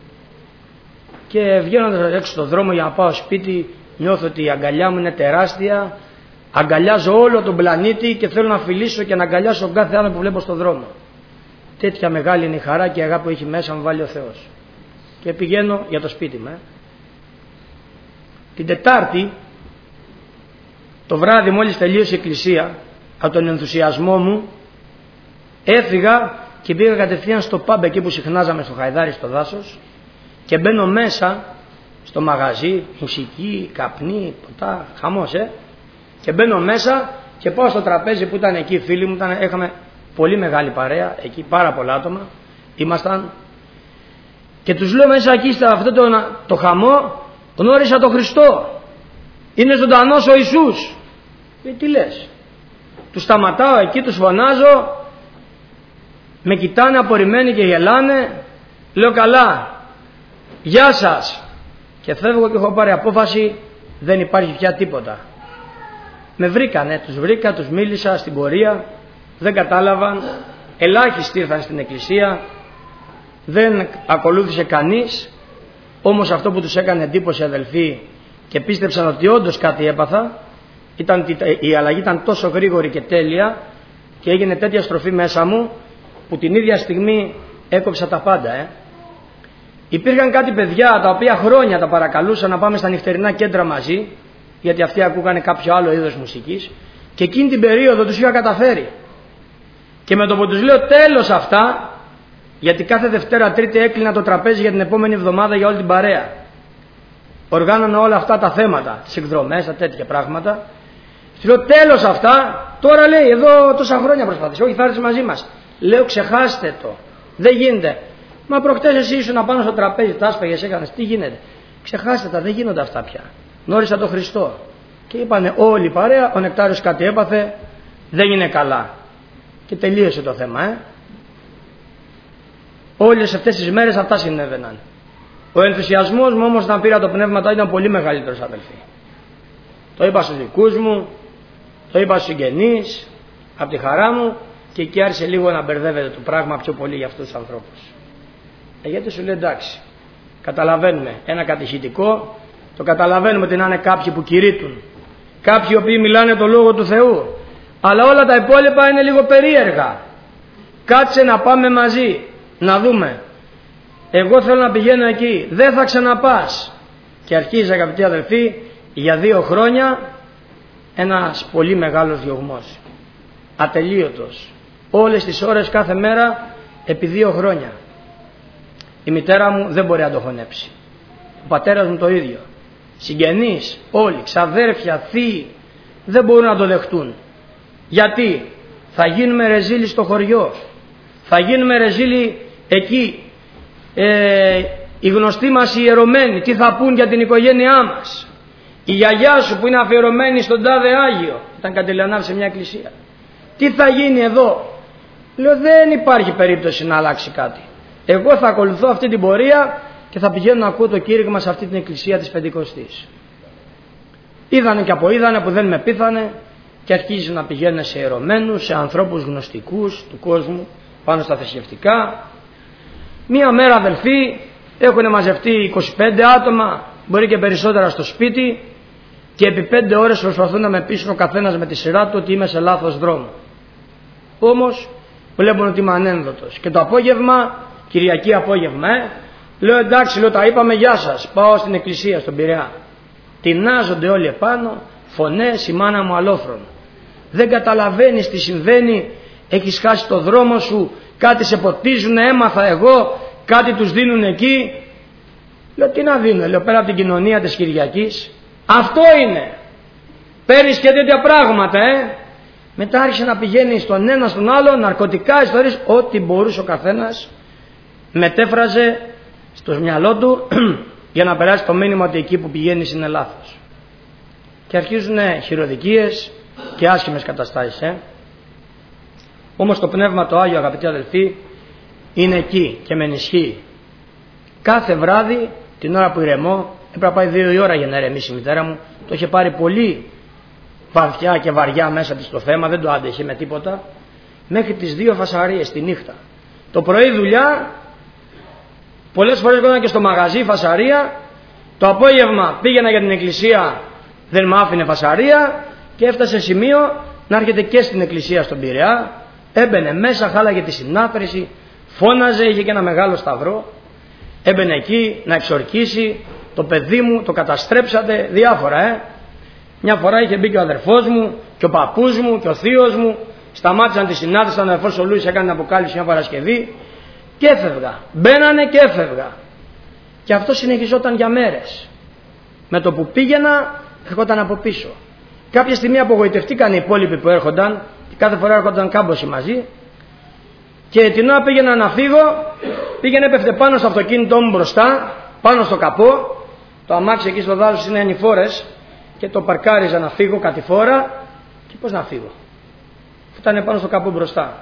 και βγαίνοντας έξω στον δρόμο για να πάω σπίτι, νιώθω ότι η αγκαλιά μου είναι τεράστια, αγκαλιάζω όλο τον πλανήτη και θέλω να φιλήσω και να αγκαλιάσω κάθε άλλο που βλέπω στον δρόμο. Τέτοια μεγάλη είναι η χαρά και η αγάπη που έχει μέσα μου βάλει ο Θεός. Και πηγαίνω για το σπίτι μου. Ε. Την Τετάρτη, το βράδυ μόλις τελείωσε η εκκλησία, από τον ενθουσιασμό μου, έφυγα και πήγα κατευθείαν στο pub εκεί που συχνάζαμε στο Χαϊδάρι στο δάσος και μπαίνω μέσα στο μαγαζί, μουσική, καπνί, ποτά, χαμός, ε. Και μπαίνω μέσα και πάω στο τραπέζι που ήταν εκεί οι φίλοι μου, ήταν, είχαμε πολύ μεγάλη παρέα, εκεί πάρα πολλά άτομα, ήμασταν και τους λέω μέσα εκεί σε αυτό το, το χαμό, γνώρισα τον Χριστό, είναι ζωντανός ο Ιησούς. Ε, τι λες? Τους σταματάω εκεί, τους φωνάζω, με κοιτάνε απορριμμένοι και γελάνε, λέω καλά, γεια σας, και φεύγω και έχω πάρει απόφαση, δεν υπάρχει πια τίποτα. Με βρήκανε, τους βρήκα, τους μίλησα στην πορεία, δεν κατάλαβαν, ελάχιστοι ήρθαν στην εκκλησία, δεν ακολούθησε κανείς, όμως αυτό που τους έκανε εντύπωση αδελφοί και πίστεψαν ότι όντως κάτι έπαθα, ήταν, η αλλαγή ήταν τόσο γρήγορη και τέλεια και έγινε τέτοια στροφή μέσα μου που την ίδια στιγμή έκοψα τα πάντα. Ε. Υπήρχαν κάτι παιδιά τα οποία χρόνια τα παρακαλούσαν να πάμε στα νυχτερινά κέντρα μαζί, γιατί αυτοί ακούγανε κάποιο άλλο είδος μουσικής, και εκείνη την περίοδο τους είχα καταφέρει. Και με το που τους λέω τέλος αυτά, γιατί κάθε Δευτέρα Τρίτη έκλεινα το τραπέζι για την επόμενη εβδομάδα για όλη την παρέα. Οργάνωνα όλα αυτά τα θέματα, τις εκδρομές, τα τέτοια πράγματα. Τους λέω τέλος αυτά, τώρα λέει εδώ τόσα χρόνια προσπαθείς, όχι θα έρθεις μαζί μας. Λέω ξεχάστε το, δεν γίνεται. Μα προχτές εσύ ήσουν να πάνω στο τραπέζι, τα άσπαγες, έκανες, τι γίνεται? Ξεχάστε τα, δεν γίνονται αυτά πια. Γνώρισα τον Χριστό. Και είπανε όλη η παρέα, ο Νεκτάριος κάτι έπαθε, δεν είναι καλά. Και τελείωσε το θέμα, ε. Όλες αυτές τις μέρες αυτά συνέβαιναν. Ο ενθουσιασμός μου όμως όταν πήρα το πνεύμα ήταν πολύ μεγαλύτερος αδελφοί. Το είπα στους δικούς μου, το είπα στους συγγενείς, από τη χαρά μου, και εκεί άρχισε λίγο να μπερδεύεται το πράγμα πιο πολύ για αυτούς τους ανθρώπους. Ε, γιατί σου λέει εντάξει, καταλαβαίνουμε ένα κατηχητικό, το καταλαβαίνουμε ότι να είναι κάποιοι που κηρύττουν, κάποιοι οι οποίοι μιλάνε το λόγο του Θεού, αλλά όλα τα υπόλοιπα είναι λίγο περίεργα. Κάτσε να πάμε μαζί, να δούμε. Εγώ θέλω να πηγαίνω εκεί, δεν θα ξαναπάς. Και αρχίζει αγαπητοί αδελφοί, για δύο χρόνια ένας πολύ μεγάλος διωγμός, ατελείωτος, όλες τις ώρες κάθε μέρα επί δύο χρόνια. Η μητέρα μου δεν μπορεί να το χωνέψει, ο πατέρας μου το ίδιο, συγγενείς όλοι, ξαδέρφια, θείοι, δεν μπορούν να το δεχτούν. Γιατί? Θα γίνουμε ρεζίλοι στο χωριό. Θα γίνουμε ρεζίλοι εκεί. Ε, οι γνωστοί μας οι ιερωμένοι, τι θα πούν για την οικογένειά μας. Η γιαγιά σου που είναι αφιερωμένη στον τάδε Άγιο, ήταν κατελεονάβη σε μια εκκλησία. Τι θα γίνει εδώ. Λέω δεν υπάρχει περίπτωση να αλλάξει κάτι. Εγώ θα ακολουθώ αυτή την πορεία και θα πηγαίνω να ακούω το κήρυγμα σε αυτή την εκκλησία της Πεντηκοστής. Είδανε και από είδανε που δεν με πείθανε και αρχίζει να πηγαίνουν σε ιερωμένους, σε ανθρώπους γνωστικούς του κόσμου πάνω στα θρησκευτικά. Μία μέρα αδελφοί έχουν μαζευτεί είκοσι πέντε άτομα, μπορεί και περισσότερα στο σπίτι και επί πέντε ώρες προσπαθούν να με πείσουν ο καθένας με τη σειρά του ότι είμαι σε λάθος δρόμο. Όμως βλέπουν ότι είμαι ανένδοτος. Και το απόγευμα, Κυριακή απόγευμα, ε, λέω εντάξει, λέω τα είπαμε, γεια σας, πάω στην εκκλησία στον Πειραιά. Τεινάζονται όλοι επάνω, φωνές, η μάνα μου αλόφρον. Δεν καταλαβαίνεις τι συμβαίνει, έχεις χάσει το δρόμο σου, κάτι σε ποτίζουν, έμαθα εγώ, κάτι τους δίνουν εκεί. Λέω τι να δίνουν, λέω πέρα από την κοινωνία της Κυριακής. Αυτό είναι. Παίρνεις και τέτοια πράγματα, ε. Μετά άρχισε να πηγαίνει στον ένα στον άλλο, ναρκωτικά, ιστορίες, ό,τι μπορούσε ο καθένας μετέφραζε στο μυαλό του για να περάσει το μήνυμα ότι εκεί που πηγαίνεις είναι λάθος. Και αρχίζουν χειροδικίες και άσχημες καταστάσεις. Ε. Όμως το Πνεύμα το Άγιο, αγαπητοί αδελφοί, είναι εκεί και με ενισχύει. Κάθε βράδυ, την ώρα που ηρεμώ, έπρεπε να πάει δύο η ώρα για να ηρεμήσει η μητέρα μου, το είχε πάρει πολύ βαθιά και βαριά μέσα της το θέμα, δεν το άντεχε με τίποτα, μέχρι τις δύο φασαρίες τη νύχτα. Το πρωί δουλειά, πολλές φορές πήγαινα και στο μαγαζί φασαρία, το απόγευμα πήγαινα για την εκκλησία, δεν μ' άφηνε φασαρία και έφτασε σημείο να έρχεται και στην εκκλησία στον Πειραιά, έμπαινε μέσα, χάλαγε τη συνάθρηση, φώναζε, είχε και ένα μεγάλο σταυρό, έμπαινε εκεί να εξορκίσει, το παιδί μου το καταστρέψατε, διάφορα ε. Μια φορά είχε μπει και ο αδερφός μου και ο παππούς μου και ο θείος μου, σταμάτησαν τη συνάντηση, ο αδερφός ο Λούις έκανε αποκάλυψη μια Παρασκευή και έφευγα, μπαίνανε και έφευγα. Και αυτό συνεχιζόταν για μέρες. Με το που πήγαινα έρχονταν από πίσω. Κάποια στιγμή απογοητευτήκαν οι υπόλοιποι που έρχονταν, και κάθε φορά έρχονταν κάμποσοι μαζί, και την ώρα πήγαινα να φύγω, πήγαινε έπεφτε πάνω στο αυτοκίνητό μου μπροστά, πάνω στο καπό, το αμάξι εκεί στο δάσος είναι ανηφόρες, και το παρκάριζα να φύγω κατηφόρα, και πώς να φύγω. Ήταν πάνω στο καπό μπροστά.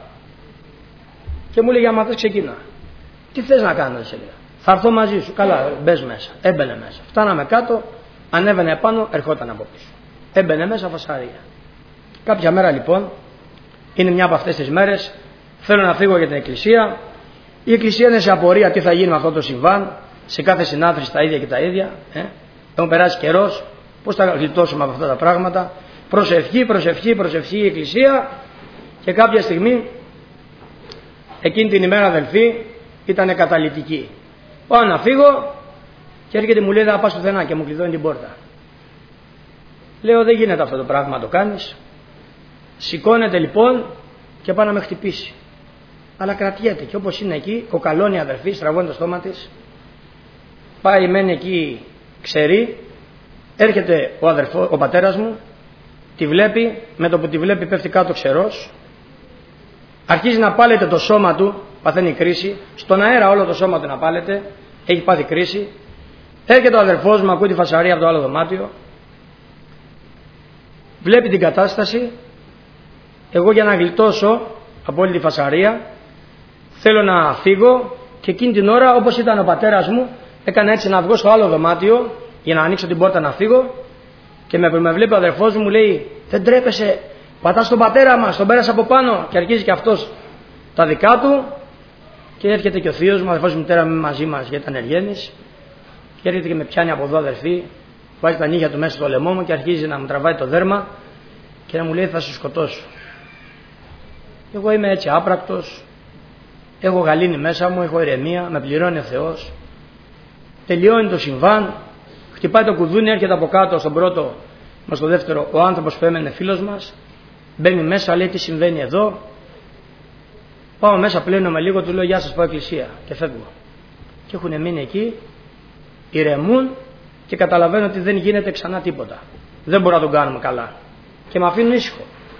Και μου έλεγε άμα θες ξεκίνα. Τι θες να κάνω, σε έλεγα. Θα έρθω μαζί σου. Καλά, μπες μέσα. Έμπαινε μέσα. Φτάναμε κάτω, ανέβαινε επάνω, ερχόταν από πίσω. Έμπαινε μέσα φασαρία. Κάποια μέρα λοιπόν, είναι μια από αυτές τις μέρες, θέλω να φύγω για την εκκλησία. Η εκκλησία είναι σε απορία τι θα γίνει με αυτό το συμβάν. Σε κάθε συνάθρηση τα ίδια και τα ίδια. Ε. Έχουν περάσει καιρός. Πώς θα γλιτώσουμε από αυτά τα πράγματα. Προσευχή, προσευχή, προσευχή η εκκλησία. Και κάποια στιγμή, εκείνη την ημέρα αδελφοί, ήταν καταλυτική. Πάω να φύγω και έρχεται μου λέει δεν θα πας πουθενά και μου κλειδώνει την πόρτα. Λέω δεν γίνεται αυτό το πράγμα να το κάνεις. Σηκώνεται λοιπόν και πάει να με χτυπήσει. Αλλά κρατιέται και όπως είναι εκεί, κοκαλώνει η αδελφή, στραβώνει το στόμα της. Πάει μένει εκεί ξερή. Έρχεται ο, αδερφό, ο πατέρας μου, τη βλέπει, με το που τη βλέπει πέφτει κάτω ξερός. Αρχίζει να πάλεται το σώμα του, παθαίνει κρίση. Στον αέρα όλο το σώμα του να πάλεται, έχει πάθει κρίση. Έρχεται ο αδερφός μου, ακούει τη φασαρία από το άλλο δωμάτιο. Βλέπει την κατάσταση. Εγώ για να γλιτώσω από όλη τη φασαρία θέλω να φύγω και εκείνη την ώρα όπως ήταν ο πατέρας μου έκανα έτσι να βγω στο άλλο δωμάτιο για να ανοίξω την πόρτα να φύγω και με, με βλέπει ο αδερφός μου λέει δεν τρέπεσαι, πατάς τον πατέρα μας, τον πέρασε από πάνω και αρχίζει και αυτός τα δικά του και έρχεται και ο θείος μου, ο αδερφός μου μητέρα μου μαζί μας γιατί ήταν εργένης και έρχεται και με πιάνει από εδώ αδερφή, βάζει τα νύχια του μέσα στο λαιμό μου και αρχίζει να μου τραβάει το δέρμα και να μου λέει θα σου σκοτώσω. Εγώ είμαι έτσι άπρακτος, έχω γαλήνη μέσα μου, έχω ηρεμία, με πληρώνει ο Θεός. Τελειώνει το συμβάν, χτυπάει το κουδούνι, έρχεται από κάτω στον πρώτο μα στο δεύτερο ο άνθρωπος που έμενε φίλος μας, μπαίνει μέσα, λέει τι συμβαίνει εδώ. Πάω μέσα, πλένομαι λίγο, του λέω γεια σας, πάω εκκλησία και φεύγω. Και έχουν μείνει εκεί, ηρεμούν και καταλαβαίνω ότι δεν γίνεται ξανά τίποτα. Δεν μπορούμε να τον κάνουμε καλά. Και με αφήνουν ήσυχο.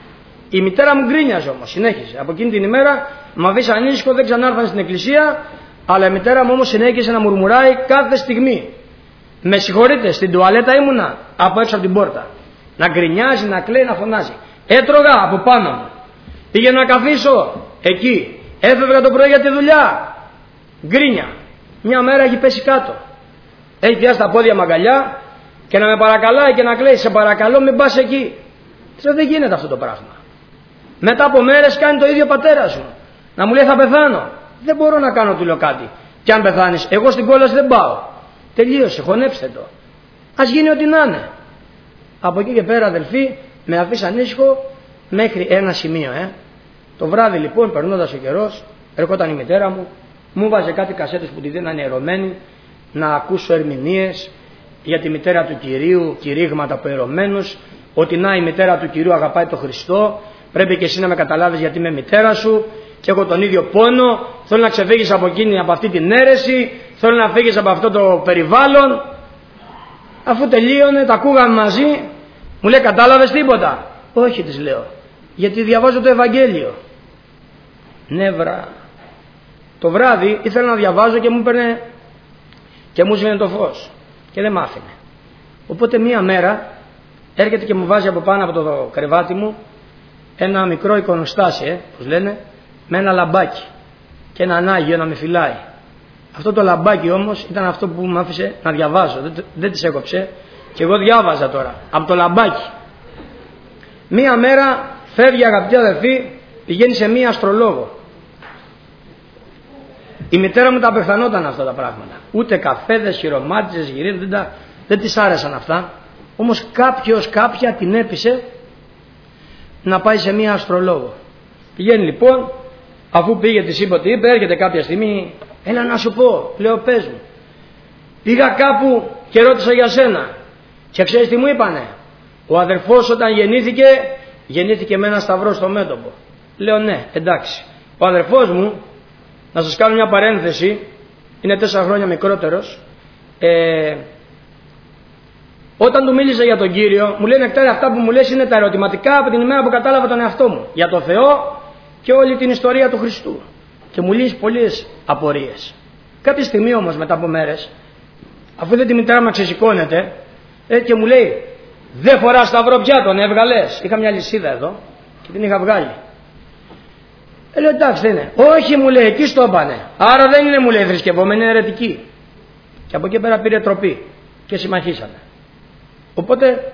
Η μητέρα μου γκρίνιαζε όμως, συνέχισε. Από εκείνη την ημέρα με αφήσει ανήσυχο, δεν ξανάρθανε στην εκκλησία, αλλά η μητέρα μου όμως συνέχισε να μουρμουράει κάθε στιγμή. Με συγχωρείτε, στην τουαλέτα ήμουνα από έξω από την πόρτα. Να γκρινιάζει, να κλαίει, να φωνάζει. Έτρωγα από πάνω μου. Πήγαινα να καθίσω εκεί. Έφευγα το πρωί για τη δουλειά. Γκρίνια. Μια μέρα έχει πέσει κάτω. Έχει πιάσει τα πόδια μαγκαλιά και να με παρακαλάει και να κλαίει. Σε παρακαλώ, μην πας εκεί. Λέω, δεν γίνεται αυτό το πράγμα. Μετά από μέρες κάνει το ίδιο ο πατέρας μου. Να μου λέει, θα πεθάνω. Δεν μπορώ να κάνω, του λέω, κάτι. Και αν πεθάνεις, εγώ στην κόλαση δεν πάω. Τελείωσε, χωνέψτε το. Ας γίνει ό,τι να είναι. Από εκεί και πέρα, αδελφοί, με αφήσει ανήσυχο μέχρι ένα σημείο. Ε. Το βράδυ λοιπόν, περνώντας ο καιρός, ερχόταν η μητέρα μου, μου βάζε κάτι κασέτες που τη δίνανε ιερωμένη, να ακούσω ερμηνείες για τη μητέρα του Κυρίου, κηρύγματα από ιερωμένους, ότι να η μητέρα του Κυρίου αγαπάει τον Χριστό, πρέπει και εσύ να με καταλάβεις γιατί είμαι μητέρα σου και έχω τον ίδιο πόνο, θέλω να ξεφύγεις από εκείνη, από αυτή την αίρεση, θέλω να φύγεις από αυτό το περιβάλλον. Αφού τελείωνε, τα ακούγαμε μαζί, μου λέει, κατάλαβες τίποτα? Όχι, της λέω, γιατί διαβάζω το Ευαγγέλιο. Νεύρα. Το βράδυ ήθελα να διαβάζω και μου έπαιρνε και μου σβήνε το φως και δεν μ' άφηνε. Οπότε μία μέρα έρχεται και μου βάζει από πάνω από το κρεβάτι μου ένα μικρό εικονοστάσι, ε, πώς λένε, με ένα λαμπάκι και έναν Άγιο να με φυλάει. Αυτό το λαμπάκι όμως ήταν αυτό που μου άφησε να διαβάζω, δεν, δεν τις έκοψε και εγώ διάβαζα τώρα από το λαμπάκι. Μία μέρα φεύγει, αγαπητοί αδελφοί, πηγαίνει σε μία αστρολόγο. Η μητέρα μου τα απεχθανόταν αυτά τα πράγματα. Ούτε καφέδες, χειρομάτιζες, γυρίδες, δεν, τα, δεν της άρεσαν αυτά. Όμως κάποιος, κάποια την έπεισε να πάει σε μία αστρολόγο. Πηγαίνει λοιπόν, αφού πήγε, της είπε ότι είπε, έρχεται κάποια στιγμή, έλα να σου πω, λέω, πες μου. Πήγα κάπου και ρώτησα για σένα. Και ξέρεις τι μου είπανε? Ο αδερφός όταν γεννήθηκε, γεννήθηκε με ένα σταυρό στο μέτωπο. Λέω, ναι, εντάξει. Ο αδερφός μου, να σας κάνω μια παρένθεση, είναι τέσσερα χρόνια μικρότερος. Ε, όταν του μίλησα για τον Κύριο, μου λέει, Νεκτάρη, αυτά που μου λες είναι τα ερωτηματικά από την ημέρα που κατάλαβα τον εαυτό μου για τον Θεό και όλη την ιστορία του Χριστού. Και μου λύσει πολλές απορίες. Κάποια στιγμή όμως, μετά από μέρες, αφού δεν τη μητέρα μου ξεσηκώνεται, ε, και μου λέει, δεν φορά σταυρό πια, τον έβγαλες? Είχα μια λυσίδα εδώ και την είχα βγάλει. Ε, λέω, εντάξει, δεν είναι. Όχι, μου λέει, εκεί στο έπανε. Άρα δεν είναι, μου λέει, θρησκευόμενη, είναι αιρετική. Και από εκεί πέρα πήρε τροπή και συμμαχίσαμε. Οπότε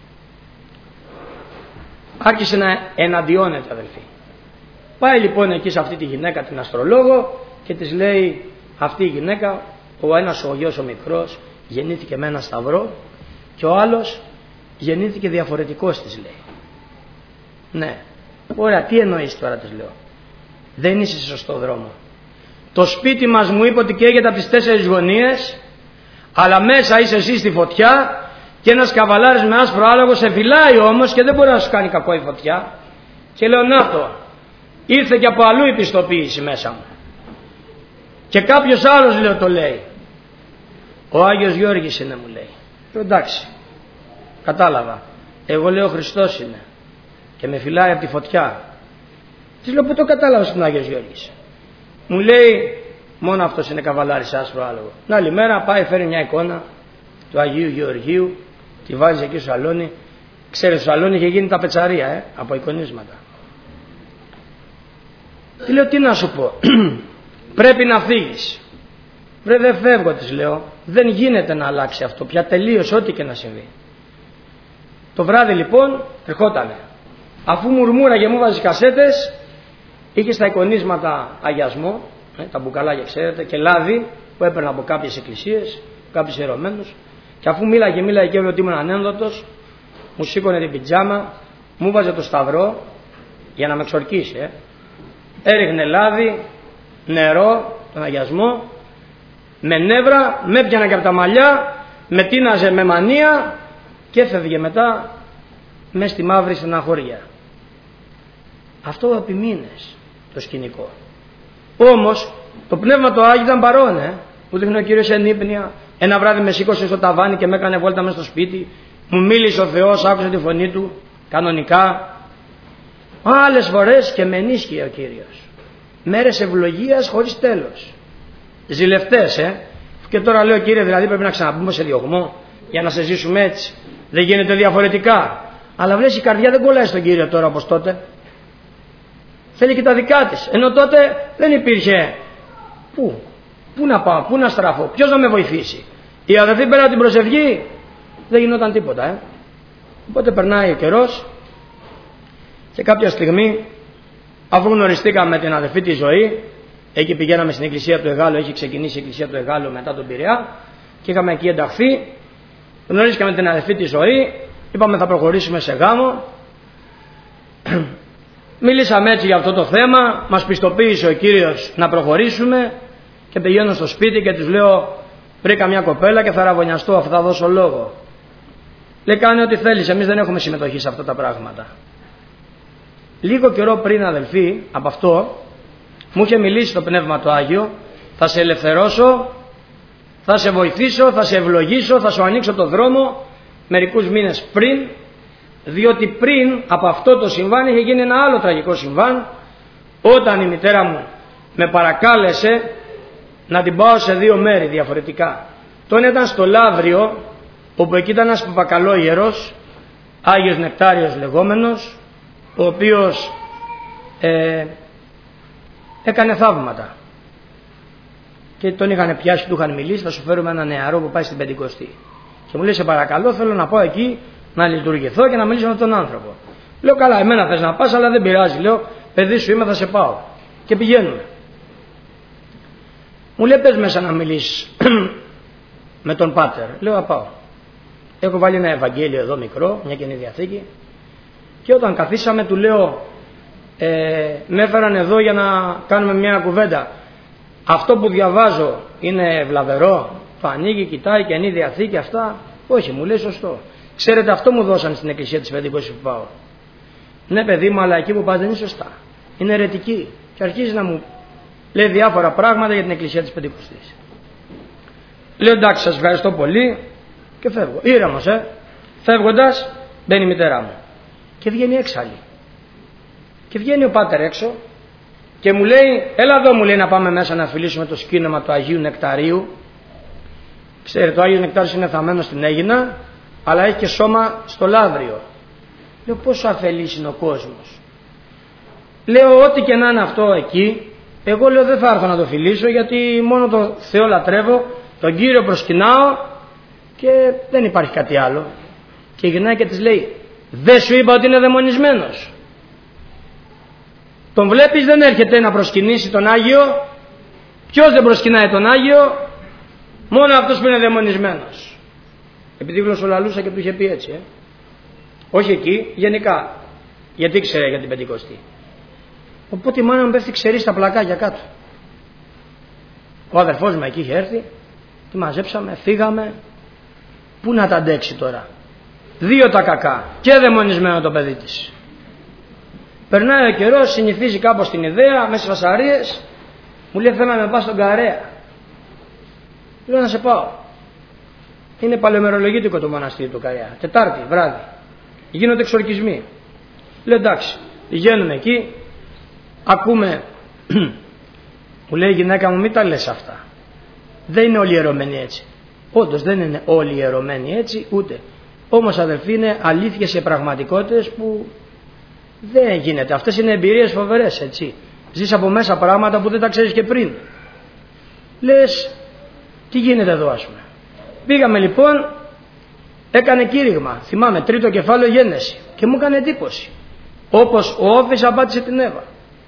άρχισε να εναντιώνεται, αδελφοί. Πάει λοιπόν εκεί σε αυτή τη γυναίκα, την αστρολόγο, και της λέει, αυτή η γυναίκα, ο ένας ο γιος ο μικρός γεννήθηκε με ένα σταυρό και ο άλλος γεννήθηκε διαφορετικός, της λέει. Ναι, ωραία, τι εννοείς τώρα, της λέω? Δεν είσαι σε σωστό δρόμο. Το σπίτι μας, μου είπε, ότι καίγεται από τις τέσσερις γωνίες, αλλά μέσα είσαι εσύ στη φωτιά και ένας καβαλάρης με άσπρο άλογο σε φυλάει όμως και δεν μπορεί να σου κάνει κακό η φωτιά. Και λέω, να το, ήρθε και από αλλού η πιστοποίηση μέσα μου. Και κάποιος άλλος, λέω, το λέει. Ο Άγιος Γιώργης είναι, μου λέει. Λέω, εντάξει, κατάλαβα. Εγώ λέω, Χριστός είναι και με φυλάει από τη φωτιά. Της λέω, πού το κατάλαβες τον Άγιος Γιώργης? Μου λέει, μόνο αυτός είναι καβαλάρης άσπρο άλογο. Την άλλη μέρα πάει, φέρει μια εικόνα του Αγίου Γεωργίου, τη βάζει εκεί στο σαλόνι. Ξέρεις, στο σαλόνι είχε γίνει τα πετσαρία, ε, από εικονίσματα. Τι λέω, τι να σου πω? Πρέπει να φύγεις. Βρε, δεν φεύγω, της λέω. Δεν γίνεται να αλλάξει αυτό πια, τελείωσε ό,τι και να συμβεί. Το βράδυ λοιπόν ερχότανε. Αφού μουρμούραγε, μου βάζει κασέτες, είχε στα εικονίσματα αγιασμό, ε, τα μπουκαλάκια ξέρετε, και λάδι που έπαιρνα από κάποιες εκκλησίες, κάποιους ιερωμένους, και αφού μίλαγε, μίλαγε και ότι ήμουν ανένδοτος, μου σήκωνε την πιτζάμα, μου βάζε το σταυρό για να με εξορκίσει. Ε. Έριχνε λάδι, νερό, τον αγιασμό, με νεύρα, με έπιανε και από τα μαλλιά, με τίναζε με μανία και έφευγε μετά μες στη μαύρη στεναχώρια. Αυτό επί μήνες το σκηνικό. Όμως το πνεύμα το Άγιο ήταν παρόν, ε. Μου δείχνει ο Κύριος ενύπνοια. Ένα βράδυ με σήκωσε στο ταβάνι και με έκανε βόλτα μέσα στο σπίτι. Μου μίλησε ο Θεός, άκουσα τη φωνή του κανονικά. Άλλες φορές και με ενίσχυε ο Κύριος. Μέρες ευλογίας χωρίς τέλος. Ζηλευτές, ε. Και τώρα λέω, Κύριε, δηλαδή πρέπει να ξαναμπούμε σε διωγμό για να σε ζήσουμε έτσι. Δεν γίνεται διαφορετικά. Αλλά βλέπεις, η καρδιά δεν κολλάει στον Κύριο τώρα όπως τότε. Θέλει και τα δικά της. Ενώ τότε δεν υπήρχε. Πού, πού να πάω, πού να στραφώ, ποιος να με βοηθήσει. Οι αδερφοί πέρα την προσευχή δεν γινόταν τίποτα. Ε. Οπότε περνάει ο καιρός και κάποια στιγμή, αφού γνωριστήκαμε την αδερφή τη Ζωή, εκεί πηγαίναμε στην εκκλησία του Εγάλου, έχει ξεκινήσει η εκκλησία του Εγάλου μετά τον Πειραιά και είχαμε εκεί ενταχθεί. Γνωρίσαμε την αδερφή τη Ζωή, είπαμε θα προχωρήσουμε σε γάμο. Μιλήσαμε έτσι για αυτό το θέμα, μας πιστοποίησε ο Κύριος να προχωρήσουμε και πηγαίνω στο σπίτι και τους λέω, βρήκα μια κοπέλα και θα ραβωνιαστώ, θα δώσω λόγο. Λέει, κάνε ό,τι θέλεις, εμείς δεν έχουμε συμμετοχή σε αυτά τα πράγματα. Λίγο καιρό πριν, αδελφοί, από αυτό μου είχε μιλήσει το Πνεύμα το Άγιο, θα σε ελευθερώσω, θα σε βοηθήσω, θα σε ευλογήσω, θα σου ανοίξω το δρόμο μερικούς μήνες πριν, διότι πριν από αυτό το συμβάν είχε γίνει ένα άλλο τραγικό συμβάν, όταν η μητέρα μου με παρακάλεσε να την πάω σε δύο μέρη διαφορετικά. Το ένα ήταν στο Λαύριο, όπου εκεί ήταν ένας παπακαλόγερος, Άγιος Νεκτάριος λεγόμενος, ο οποίος ε, έκανε θαύματα. Και τον είχαν πιάσει, του είχαν μιλήσει, θα σου φέρουμε ένα νεαρό που πάει στην Πεντηκοστή. Και μου λέει, σε παρακαλώ, θέλω να πάω εκεί να λειτουργηθώ και να μιλήσω με τον άνθρωπο. Λέω, καλά, εμένα θες να πας, αλλά δεν πειράζει. Λέω, παιδί σου είμαι, θα σε πάω. Και πηγαίνουμε. Μου λέει, πες μέσα να μιλήσεις με τον Πάτερ. Λέω, να πάω. Έχω βάλει ένα Ευαγγέλιο εδώ μικρό, μια Καινή Διαθήκη. Και όταν καθίσαμε, του λέω, ε, με έφεραν εδώ για να κάνουμε μια κουβέντα. Αυτό που διαβάζω είναι βλαβερό? Το ανοίγει, κοιτάει, Καινή Διαθήκη, αυτά. Όχι, μου λέει, σωστό. Ξέρετε, αυτό μου δώσαν στην εκκλησία της Πεντηκοστής που πάω. Ναι, παιδί μου, αλλά εκεί που πας δεν είναι σωστά. Είναι αιρετική. Και αρχίζει να μου λέει διάφορα πράγματα για την εκκλησία της Πεντηκοστής. Λέω, εντάξει, σας ευχαριστώ πολύ και φεύγω. Ήρεμος, ε. Φεύγοντας, μπαίνει η μητέρα μου. Και βγαίνει έξαλλη. Και βγαίνει ο Πάτερ έξω και μου λέει, έλα εδώ, μου λέει, να πάμε μέσα να φιλήσουμε το σκήνωμα του Αγίου Νεκταρίου. Ξέρετε, ο Άγιος Νεκτάριος είναι θαμμένος στην Αίγινα, αλλά έχει και σώμα στο Λαύριο. Λέω, πόσο αφελής είναι ο κόσμος. Λέω, ό,τι και να είναι αυτό εκεί, εγώ λέω δεν θα έρθω να το φιλήσω, γιατί μόνο τον Θεό λατρεύω, τον Κύριο προσκυνάω και δεν υπάρχει κάτι άλλο. Και γυρνάει και της λέει, δεν σου είπα ότι είναι δαιμονισμένος? Τον βλέπεις, δεν έρχεται να προσκυνήσει τον Άγιο? Ποιος δεν προσκυνάει τον Άγιο? Μόνο αυτός που είναι δαιμονισμένος. Επειδή γλωσσολαλούσα και του είχε πει έτσι, ε. Όχι εκεί, γενικά. Γιατί ξέρει για την Πεντηκοστή. Οπότε η μάνα μου πέφτει ξερή στα πλακάκια κάτω. Ο αδερφός μου εκεί είχε έρθει, τη μαζέψαμε, φύγαμε. Πού να τα αντέξει τώρα? Δύο τα κακά και δαιμονισμένο το παιδί της. Περνάει ο καιρός, συνηθίζει κάπως την ιδέα, μέσα στις φασαρίες, μου λέει, θέλω να με πας στον Καρέα. Λέω, να σε πάω. Είναι παλαιομερολογήτικο το μοναστήρι του Καρέα. Τετάρτη, βράδυ. Γίνονται εξορκισμοί. Λέω, εντάξει, πηγαίνουμε εκεί, ακούμε. Μου λέει η γυναίκα μου, μην τα λες αυτά. Δεν είναι όλοι ιερωμένοι έτσι. Όντως δεν είναι όλοι ιερωμένοι έτσι, ούτε. Όμως, αδελφοί, είναι αλήθειες και πραγματικότητες που δεν γίνεται. Αυτές είναι εμπειρίες φοβερές, έτσι. Ζεις από μέσα πράγματα που δεν τα ξέρεις και πριν. Λες, τι γίνεται εδώ, ας πούμε. Πήγαμε λοιπόν, έκανε κήρυγμα. Θυμάμαι, τρίτο κεφάλαιο, γένεση. Και μου έκανε εντύπωση. Όπως ο Όφης απάτησε την Εύα.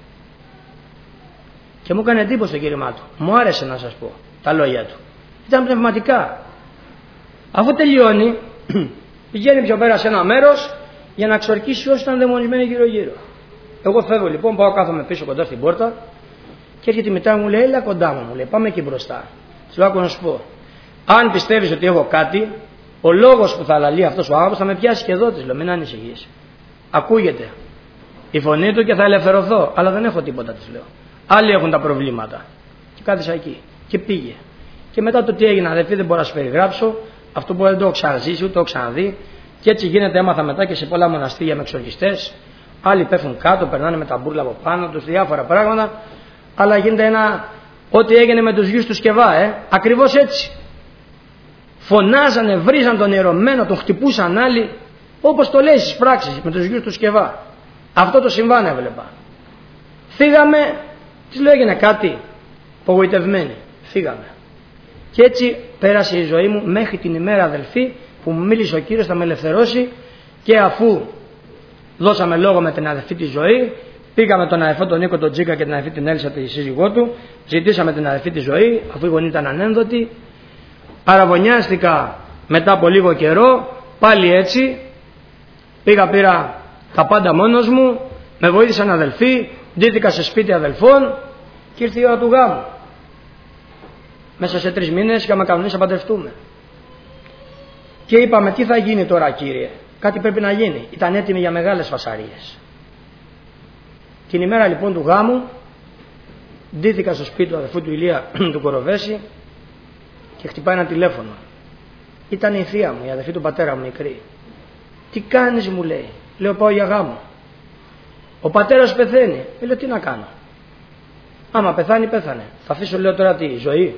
Και μου έκανε εντύπωση το κήρυγμά του. Μου άρεσε να σας πω τα λόγια του. Ήταν πνευματικά. Αφού τελειώνει, πηγαίνει πιο πέρα σε ένα μέρος για να ξορκίσει όσοι ήταν δαιμονισμένοι γύρω-γύρω. Εγώ φεύγω λοιπόν, πάω, κάθομαι πίσω κοντά στην πόρτα και έρχεται η μητέρα μου, λέει, έλα κοντά μου, μου λέει, πάμε εκεί μπροστά. Σου λέω, να σου πω, αν πιστεύεις ότι έχω κάτι, ο λόγος που θα λαλεί αυτός ο άνθρωπος θα με πιάσει και εδώ, της λέω, μην ανησυχείς. Ακούγεται η φωνή του και θα ελευθερωθώ, αλλά δεν έχω τίποτα, της λέω. Άλλοι έχουν τα προβλήματα. Και κάθισα εκεί και πήγε. Και μετά το τι έγινε, αδελφοί, δεν μπορώ να σου περιγράψω, αυτό που δεν το έχω ξαναζήσει, ούτε το έχω ξαναδεί. Και έτσι γίνεται, έμαθα μετά και σε πολλά μοναστήρια με εξορκιστές, Άλλοι πέφτουν κάτω, περνάνε με τα μπούρλα από πάνω τους, διάφορα πράγματα. Αλλά γίνεται ένα, ό,τι έγινε με τους γιους του Σκευά, ε, ακριβώς έτσι. Φωνάζανε, βρίζαν τον ιερωμένο, τον χτυπούσαν άλλοι, όπως το λέει στις πράξεις με τους γιους του Σκευά. Αυτό το συμβάν έβλεπα. Φύγαμε, της λέω έγινε κάτι, απογοητευμένοι, φύγαμε. Και έτσι πέρασε η ζωή μου μέχρι την ημέρα, αδελφοί, που μου μίλησε ο Κύριος, θα με ελευθερώσει, και αφού δώσαμε λόγο με την αδελφή τη ζωή, πήγαμε τον αδελφό τον Νίκο τον Τζίκα και την αδελφή την Έλισσα τη σύζυγό του, ζητήσαμε την αδελφή τη ζωή, αφού η γονή ήταν ανένδοτη, παραβωνιάστηκα μετά από λίγο καιρό, πάλι έτσι, πήγα πήρα τα πάντα μόνος μου, με βοήθησαν αδελφοί, ντύθηκα σε σπίτι αδελφών και ήρθε η ώρα του γάμου. Μέσα σε τρεις μήνες είχαμε κανονίσει να παντρευτούμε. Και είπαμε, τι θα γίνει τώρα, Κύριε, κάτι πρέπει να γίνει. Ήταν έτοιμοι για μεγάλες φασαρίες. Την ημέρα λοιπόν του γάμου ντύθηκα στο σπίτι του αδελφού του Ηλία του Κοροβέση και χτυπάει ένα τηλέφωνο. Ήταν η θεία μου, η αδελφή του πατέρα μου μικρή. Τι κάνεις, μου λέει. Λέω, πάω για γάμο. Ο πατέρας πεθαίνει. Ε, λέω, τι να κάνω. Άμα πεθάνει, πέθανε. Θα αφήσω, λέω, τώρα τη ζωή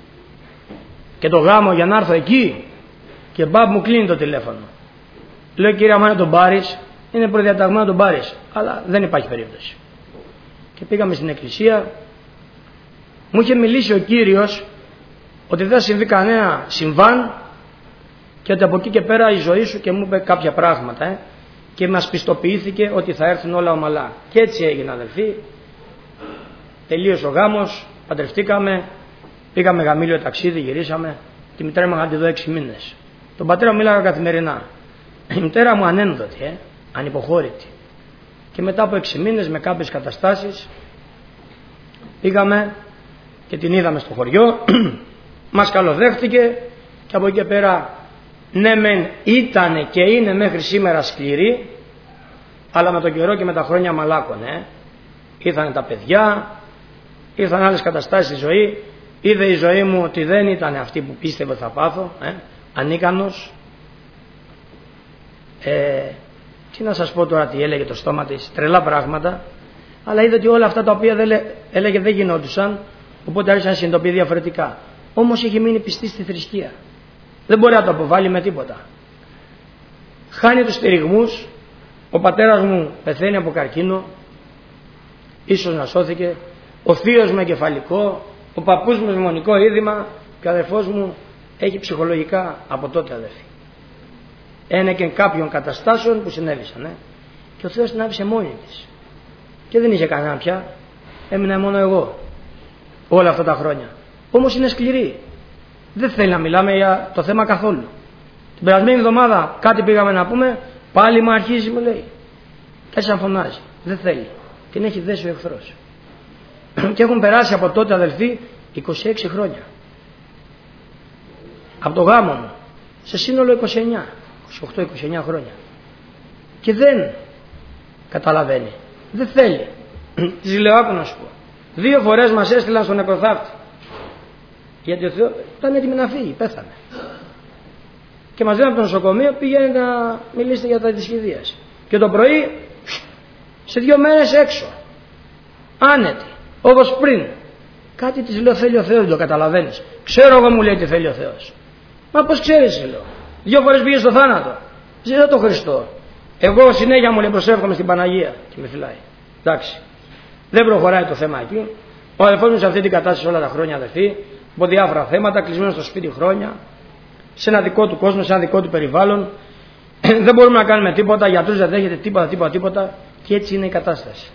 και το γάμο για να έρθω εκεί. Και μπαμπ μου κλείνει το τηλέφωνο. Λέω, κύριε, άμα να τον πάρεις, είναι προδιαταγμένο να τον πάρεις, αλλά δεν υπάρχει περίπτωση. Και πήγαμε στην εκκλησία. Μου είχε μιλήσει ο Κύριος ότι δεν θα συμβεί κανένα συμβάν και ότι από εκεί και πέρα η ζωή σου, και μου είπε κάποια πράγματα, ε, και μας πιστοποιήθηκε ότι θα έρθουν όλα ομαλά. Και έτσι έγινε, αδελφοί. Τελείωσε ο γάμος, παντρευτήκαμε, πήγαμε γαμήλιο ταξίδι, γυρίσαμε. Τη μητέρα μου είχα τη δω έξι μήνες. Τον πατέρα μου μίλαγα καθημερινά. Η μητέρα μου ανένδοτη, ε, ανυποχώρητη. Και μετά από έξι μήνες με κάποιες καταστάσεις πήγαμε και την είδαμε στο χωριό. Μας καλοδέχτηκε και από εκεί και πέρα, ναι μεν ήτανε και είναι μέχρι σήμερα σκληρή, αλλά με τον καιρό και με τα χρόνια μαλάκωνε. Ε. Ήρθανε τα παιδιά, ήρθαν άλλες καταστάσεις στη ζωή. Είδε η ζωή μου ότι δεν ήταν αυτή που πίστευε θα πάθω, ε, ανίκανος. Ε, τι να σας πω τώρα, τι έλεγε το στόμα της, τρελά πράγματα, αλλά είδε ότι όλα αυτά τα οποία δεν, έλεγε δεν γινόντουσαν, οπότε άρχισε να συνειδητοποιεί διαφορετικά. Όμως είχε μείνει πιστή στη θρησκεία. Δεν μπορεί να το αποβάλει με τίποτα. Χάνει τους στηριγμούς. Ο πατέρας μου πεθαίνει από καρκίνο, ίσως να σώθηκε. Ο θείος μου εγκεφαλικό, ο παππούς μου μνημονικό είδημα και ο αδερφός μου έχει ψυχολογικά από τότε, αδερφοί. Ένα και κάποιων καταστάσεων που συνέβησαν. Ε. Και ο Θεός την άφησε μόνη της. Και δεν είχε κανένα πια. Έμεινα μόνο εγώ όλα αυτά τα χρόνια. Όμως είναι σκληρή. Δεν θέλει να μιλάμε για το θέμα καθόλου. Την περασμένη εβδομάδα κάτι πήγαμε να πούμε, πάλι μου αρχίζει, μου λέει. Και σαν φωνάζει. Δεν θέλει. Την έχει δέσει ο εχθρός. Και έχουν περάσει από τότε, αδελφοί, είκοσι έξι χρόνια. Από το γάμο μου. Σε σύνολο είκοσι εννιά. είκοσι οκτώ είκοσι εννιά χρόνια. Και δεν καταλαβαίνει. Δεν θέλει. Της λέω, άκου να σου πω. Δύο φορές μας έστειλαν στον νεκροθάφτη. Γιατί ο Θεός ήταν έτοιμη να φύγει, πέθανε. Και μας λένε από το νοσοκομείο, πήγαινε να μιλήσετε για τα της κηδείας. Και το πρωί, σε δύο μέρες έξω. Άνετη, όπως πριν. Κάτι της λέω, θέλει ο Θεός, δεν το καταλαβαίνεις. Ξέρω εγώ, μου λέει, τι θέλει ο Θεός. Μα πώς ξέρεις, λέω. Δύο φορές πήγε στο θάνατο. Ζητά το Χριστό. Εγώ συνέχεια, μου λέει, προσεύχομαι στην Παναγία. Και με φυλάει. Εντάξει. Δεν προχωράει το θέμα εκεί. Ο αδελφός μου σε αυτή την κατάσταση όλα τα χρόνια, αδελφοί, από διάφορα θέματα, κλεισμένο στο σπίτι χρόνια, σε ένα δικό του κόσμο, σε ένα δικό του περιβάλλον. Δεν μπορούμε να κάνουμε τίποτα, γιατρούς δεν δέχεται τίποτα, τίποτα, τίποτα. Και έτσι είναι η κατάσταση.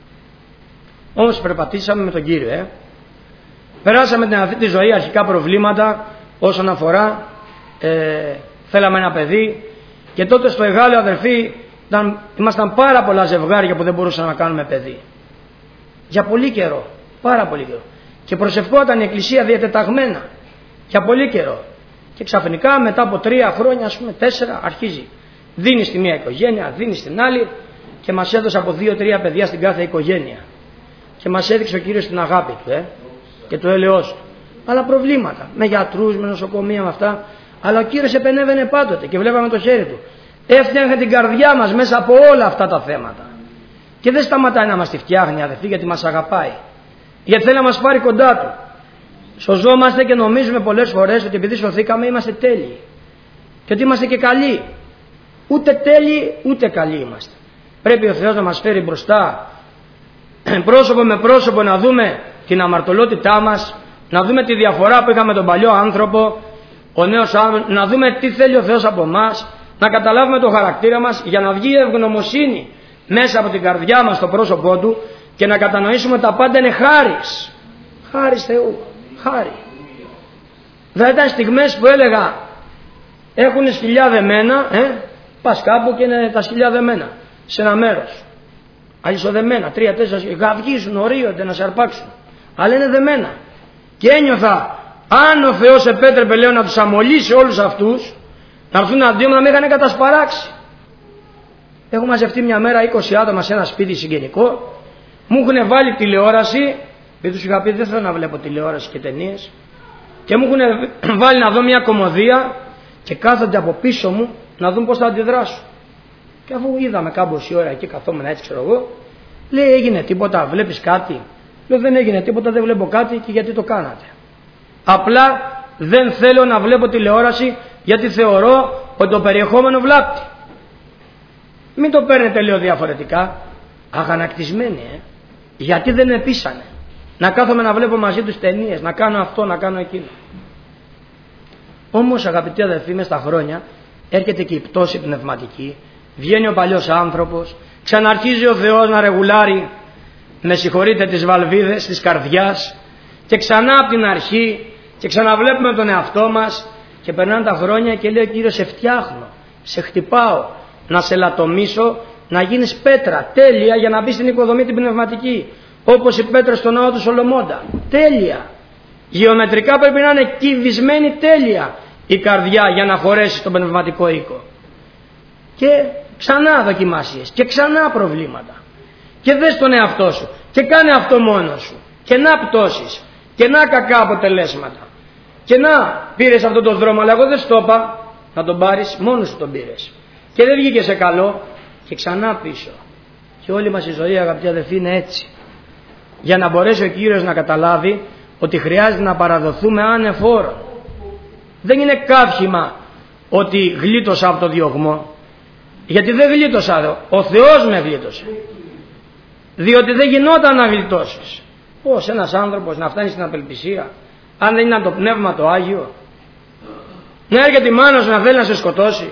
Όμως περπατήσαμε με τον Κύριο, ε. Περάσαμε την αυτή τη ζωή αρχικά προβλήματα όσον αφορά, ε, θέλαμε ένα παιδί. Και τότε στο Εγάλεο, αδελφοί, ήταν, ήμασταν πάρα πολλά ζευγάρια που δεν μπορούσαμε να κάνουμε παιδί. Για πολύ καιρό, πάρα πολύ καιρό. Και προσευχόταν η εκκλησία διατεταγμένα για πολύ καιρό. Και ξαφνικά μετά από τρία χρόνια, ας πούμε τέσσερα, αρχίζει. Δίνει στη μία οικογένεια, δίνει στην άλλη και μας έδωσε από δύο-τρία παιδιά στην κάθε οικογένεια. Και μας έδειξε ο Κύριος την αγάπη του, ε, και το έλεος του. Αλλά προβλήματα, με γιατρούς, με νοσοκομεία, με αυτά. Αλλά ο Κύριος επενέβαινε πάντοτε και βλέπαμε το χέρι του. Έφτιαχνε την καρδιά μας μέσα από όλα αυτά τα θέματα. Και δεν σταματάει να μας τη φτιάχνει, αδελφοί, γιατί μας αγαπάει. Γιατί θέλει να μας πάρει κοντά του. Σωζόμαστε και νομίζουμε πολλές φορές ότι επειδή σωθήκαμε είμαστε τέλειοι. Και ότι είμαστε και καλοί. Ούτε τέλειοι ούτε καλοί είμαστε. Πρέπει ο Θεός να μας φέρει μπροστά, πρόσωπο με πρόσωπο, να δούμε την αμαρτωλότητά μας, να δούμε τη διαφορά που είχαμε με τον παλιό άνθρωπο, ο νέος άνθρωπος, να δούμε τι θέλει ο Θεός από εμάς, να καταλάβουμε το χαρακτήρα μας για να βγει η ευγνωμοσύνη μέσα από την καρδιά μας στο πρόσωπό του και να κατανοήσουμε ότι τα πάντα είναι χάρις. Χάρις Θεού. Χάρη. Δεν ήταν στιγμές που έλεγα έχουν σκυλιά δεμένα, ε, πας κάπου και είναι τα σκυλιά δεμένα σε ένα μέρος. Αλυσοδεμένα, τρία, τέσσερα σκυλιά, γαυγίζουν, ορίονται να σε αρπάξουν. Αλλά είναι δεμένα. Και ένιωθα, αν ο Θεός επέτρεπε, λέω, να τους αμολύσει όλους αυτούς, να έρθουν αντίον να με είχαν κατασπαράξει. Έχω μαζευτεί μια μέρα είκοσι άτομα σε ένα σπίτι συγγενικό, μου έχουν βάλει τηλεόραση. Επειδή τους είχα πει δεν θέλω να βλέπω τηλεόραση και ταινίες, και μου έχουν βάλει να δω μια κομμωδία και κάθονται από πίσω μου να δουν πώς θα αντιδράσω. Και αφού είδαμε κάμποση ώρα εκεί, καθόμουν έτσι, ξέρω εγώ, λέει έγινε τίποτα, βλέπεις κάτι? Λέω δεν έγινε τίποτα, δεν βλέπω κάτι. Και γιατί το κάνατε? Απλά δεν θέλω να βλέπω τηλεόραση γιατί θεωρώ ότι το περιεχόμενο βλάπτει. Μην το παίρνετε, λέω, διαφορετικά. Αγανακτισμένοι, ε. Γιατί δεν με πείσανε να κάθομαι να βλέπω μαζί τους ταινίες, να κάνω αυτό, να κάνω εκείνο. Όμως, αγαπητοί αδελφοί, μες στα χρόνια έρχεται και η πτώση πνευματική, βγαίνει ο παλιός άνθρωπος, ξαναρχίζει ο Θεός να ρεγουλάρει, με συγχωρείτε, τις βαλβίδες της καρδιάς, και ξανά από την αρχή και ξαναβλέπουμε τον εαυτό μας και περνάνε τα χρόνια και λέει ο Κύριος σε φτιάχνω, σε χτυπάω, να σε λατομήσω, να γίνεις πέτρα τέλεια για να μπει στην οικοδομή την πνευματική. Όπως η πέτρα στο ναό του Σολομώντα. Τέλεια. Γεωμετρικά πρέπει να είναι κυβισμένη τέλεια η καρδιά για να χωρέσει τον πνευματικό οίκο. Και ξανά δοκιμασίες και ξανά προβλήματα. Και δες τον εαυτό σου και κάνε αυτό μόνος σου. Και να πτώσεις και να κακά αποτελέσματα. Και να πήρες αυτόν τον δρόμο, αλλά εγώ δεν στο είπα να τον πάρεις, μόνος σου τον πήρες. Και δεν βγήκε σε καλό και ξανά πίσω. Και όλη μας η ζωή, αγαπητοί αδελφοί, είναι έτσι. Για να μπορέσει ο Κύριος να καταλάβει ότι χρειάζεται να παραδοθούμε ανεφόρον. Δεν είναι καύχημα ότι γλίτωσα από το διωγμό, γιατί δεν γλίτωσα, ο Θεός με γλίτωσε. Διότι δεν γινόταν να γλιτώσεις. Πώς ένας άνθρωπος να φτάνει στην απελπισία, αν δεν είναι το Πνεύμα το Άγιο? Να έρχεται η μάνα σου να θέλει να σε σκοτώσει.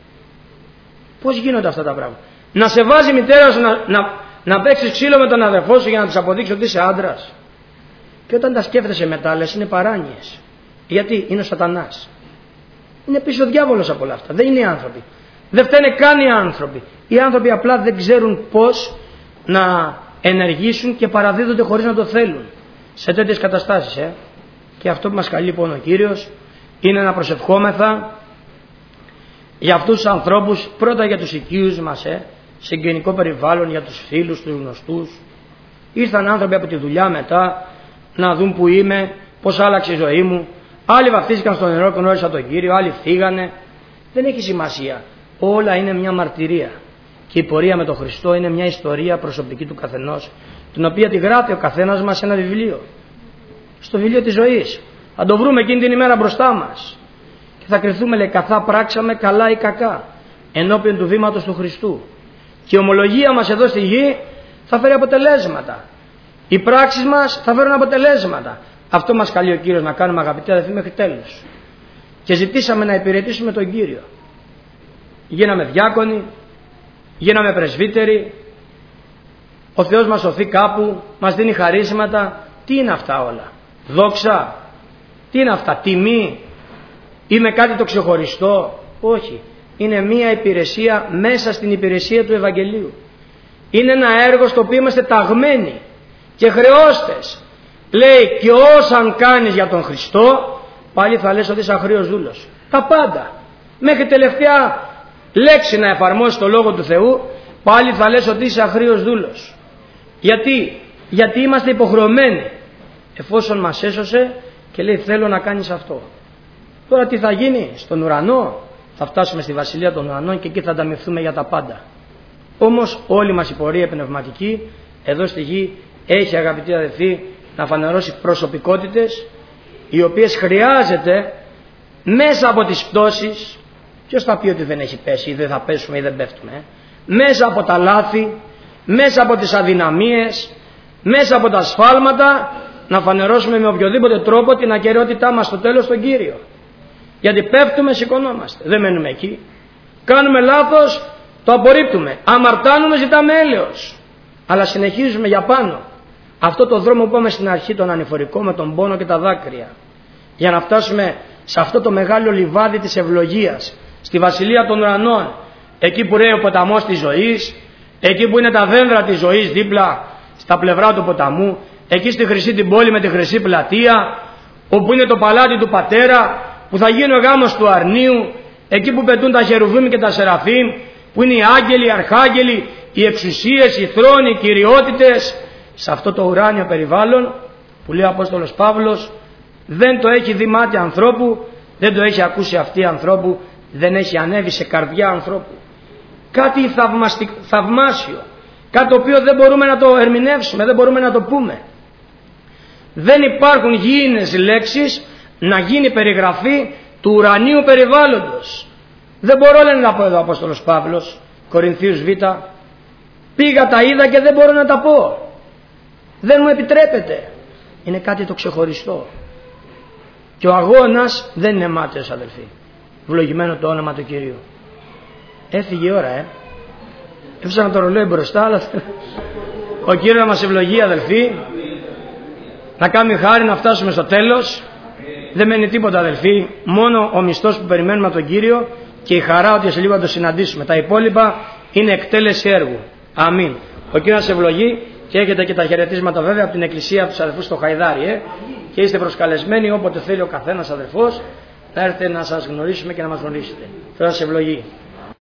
Πώς γίνονται αυτά τα πράγματα? Να σε βάζει η μητέρα σου να, να, να παίξεις ξύλο με τον αδερφό σου για να της αποδείξει ότι είσαι άντρας. Και όταν τα σκέφτεσαι μετά, λες είναι παράνοιες. Γιατί? Είναι ο σατανάς. Είναι πίσω ο διάβολος από όλα αυτά. Δεν είναι οι άνθρωποι. Δεν φταίνε καν οι άνθρωποι. Οι άνθρωποι απλά δεν ξέρουν πώς να ενεργήσουν και παραδίδονται χωρίς να το θέλουν σε τέτοιες καταστάσεις. Ε. Και αυτό που μας καλεί λοιπόν ο Κύριος είναι να προσευχόμεθα για αυτούς τους ανθρώπους, πρώτα για τους οικείους μας, ε, συγγενικό περιβάλλον, για τους φίλους, τους γνωστούς. Ήρθαν άνθρωποι από τη δουλειά μετά να δουν που είμαι, πώς άλλαξε η ζωή μου. Άλλοι βαφτίστηκαν στο νερό, γνώρισαν τον Κύριο, άλλοι φύγανε. Δεν έχει σημασία. Όλα είναι μια μαρτυρία. Και η πορεία με τον Χριστό είναι μια ιστορία προσωπική του καθενός, την οποία τη γράφει ο καθένας μας σε ένα βιβλίο. Στο βιβλίο της ζωής. Θα το βρούμε εκείνη την ημέρα μπροστά μας. Και θα κριθούμε, λέει, καθά πράξαμε καλά ή κακά, ενώπιον του βήματος του Χριστού. Και η ομολογία μας εδώ στη γη θα φέρει αποτελέσματα. Οι πράξεις μας θα φέρουν αποτελέσματα. Αυτό μας καλεί ο Κύριος να κάνουμε, αγαπητοί αδελφοί, μέχρι τέλους. Και ζητήσαμε να υπηρετήσουμε τον Κύριο. Γίναμε διάκονοι, γίναμε πρεσβύτεροι, ο Θεός μας σωθεί κάπου, μας δίνει χαρίσματα. Τι είναι αυτά όλα? Δόξα? Τι είναι αυτά? Τιμή? Είμαι κάτι το ξεχωριστό? Όχι. Είναι μία υπηρεσία μέσα στην υπηρεσία του Ευαγγελίου. Είναι ένα έργο στο οποίο είμαστε ταγμένοι και χρεώστες. Λέει, και όσαν κάνεις για τον Χριστό, πάλι θα λες ότι είσαι αγρίος δούλος. Τα πάντα. Μέχρι τελευταία λέξη να εφαρμόσεις το Λόγο του Θεού, πάλι θα λες ότι είσαι αγρίος δούλος. Γιατί? Γιατί είμαστε υποχρεωμένοι, εφόσον μας έσωσε και λέει θέλω να κάνεις αυτό. Τώρα τι θα γίνει? Στον ουρανό θα φτάσουμε στη βασιλεία των ουρανών και εκεί θα ανταμυφθούμε για τα πάντα. Όμως όλη μας η πορεία πνευματική εδώ στη γη έχει, αγαπητοί αδελφοί, να φανερώσει προσωπικότητες οι οποίες χρειάζεται μέσα από τις πτώσεις. Ποιος θα πει ότι δεν έχει πέσει ή δεν θα πέσουμε ή δεν πέφτουμε, ε? Μέσα από τα λάθη, μέσα από τις αδυναμίες, μέσα από τα σφάλματα, να φανερώσουμε με οποιοδήποτε τρόπο την ακεραιότητά μας στο τέλος στον Κύριο. Γιατί πέφτουμε, σηκωνόμαστε, δεν μένουμε εκεί. Κάνουμε λάθος, το απορρίπτουμε. Αμαρτάνουμε, ζητάμε έλεος, αλλά συνεχίζουμε για πάνω. Αυτό το δρόμο που πάμε στην αρχή, τον ανηφορικό, με τον πόνο και τα δάκρυα, για να φτάσουμε σε αυτό το μεγάλο λιβάδι της ευλογίας, στη βασιλεία των ουρανών, εκεί που ρέει ο ποταμός της ζωής, εκεί που είναι τα δέντρα της ζωής δίπλα στα πλευρά του ποταμού, εκεί στη χρυσή την πόλη με τη χρυσή πλατεία, όπου είναι το παλάτι του Πατέρα, που θα γίνει ο γάμος του αρνίου, εκεί που πετούν τα χερουβίμ και τα σεραφείμ, που είναι οι άγγελοι, οι αρχάγγελοι, οι εξουσίες, οι θρόνοι, οι κυριότητες. Σε αυτό το ουράνιο περιβάλλον που λέει ο Απόστολος Παύλος, δεν το έχει δει μάτι ανθρώπου, δεν το έχει ακούσει αυτή ανθρώπου, δεν έχει ανέβει σε καρδιά ανθρώπου. Κάτι θαυμάσιο, κάτι το οποίο δεν μπορούμε να το ερμηνεύσουμε, δεν μπορούμε να το πούμε. Δεν υπάρχουν γήινες λέξεις να γίνει περιγραφή του ουρανίου περιβάλλοντος. Δεν μπορώ, λένε, να πω εδώ ο Απόστολος Παύλος, Κορινθίους Β, πήγα, τα είδα και δεν μπορώ να τα πω. Δεν μου επιτρέπεται. Είναι κάτι το ξεχωριστό. Και ο αγώνας δεν είναι μάταιος, αδελφοί. Βλογημένο το όνομα του Κυρίου. Έφυγε η ώρα, ε. Έφυσαμε το ρολόι μπροστά, αλλά ο Κύριος να μας ευλογεί, αδελφοί. Να κάνει χάρη να φτάσουμε στο τέλος. Δεν μένει τίποτα, αδελφοί. Μόνο ο μισθός που περιμένουμε από τον Κύριο και η χαρά ότι σε λίγο θα το συναντήσουμε. Τα υπόλοιπα είναι εκτέλεση έργου. Αμήν. Ο Κύριος να σε ευλογεί. Και έχετε και τα χαιρετίσματα βέβαια από την εκκλησία από τους αδελφούς στο Χαϊδάρι, ε? Και είστε προσκαλεσμένοι όποτε θέλει ο καθένας αδελφός να έρθετε να σας γνωρίσουμε και να μας γνωρίσετε. Θέλω να σε ευλογεί.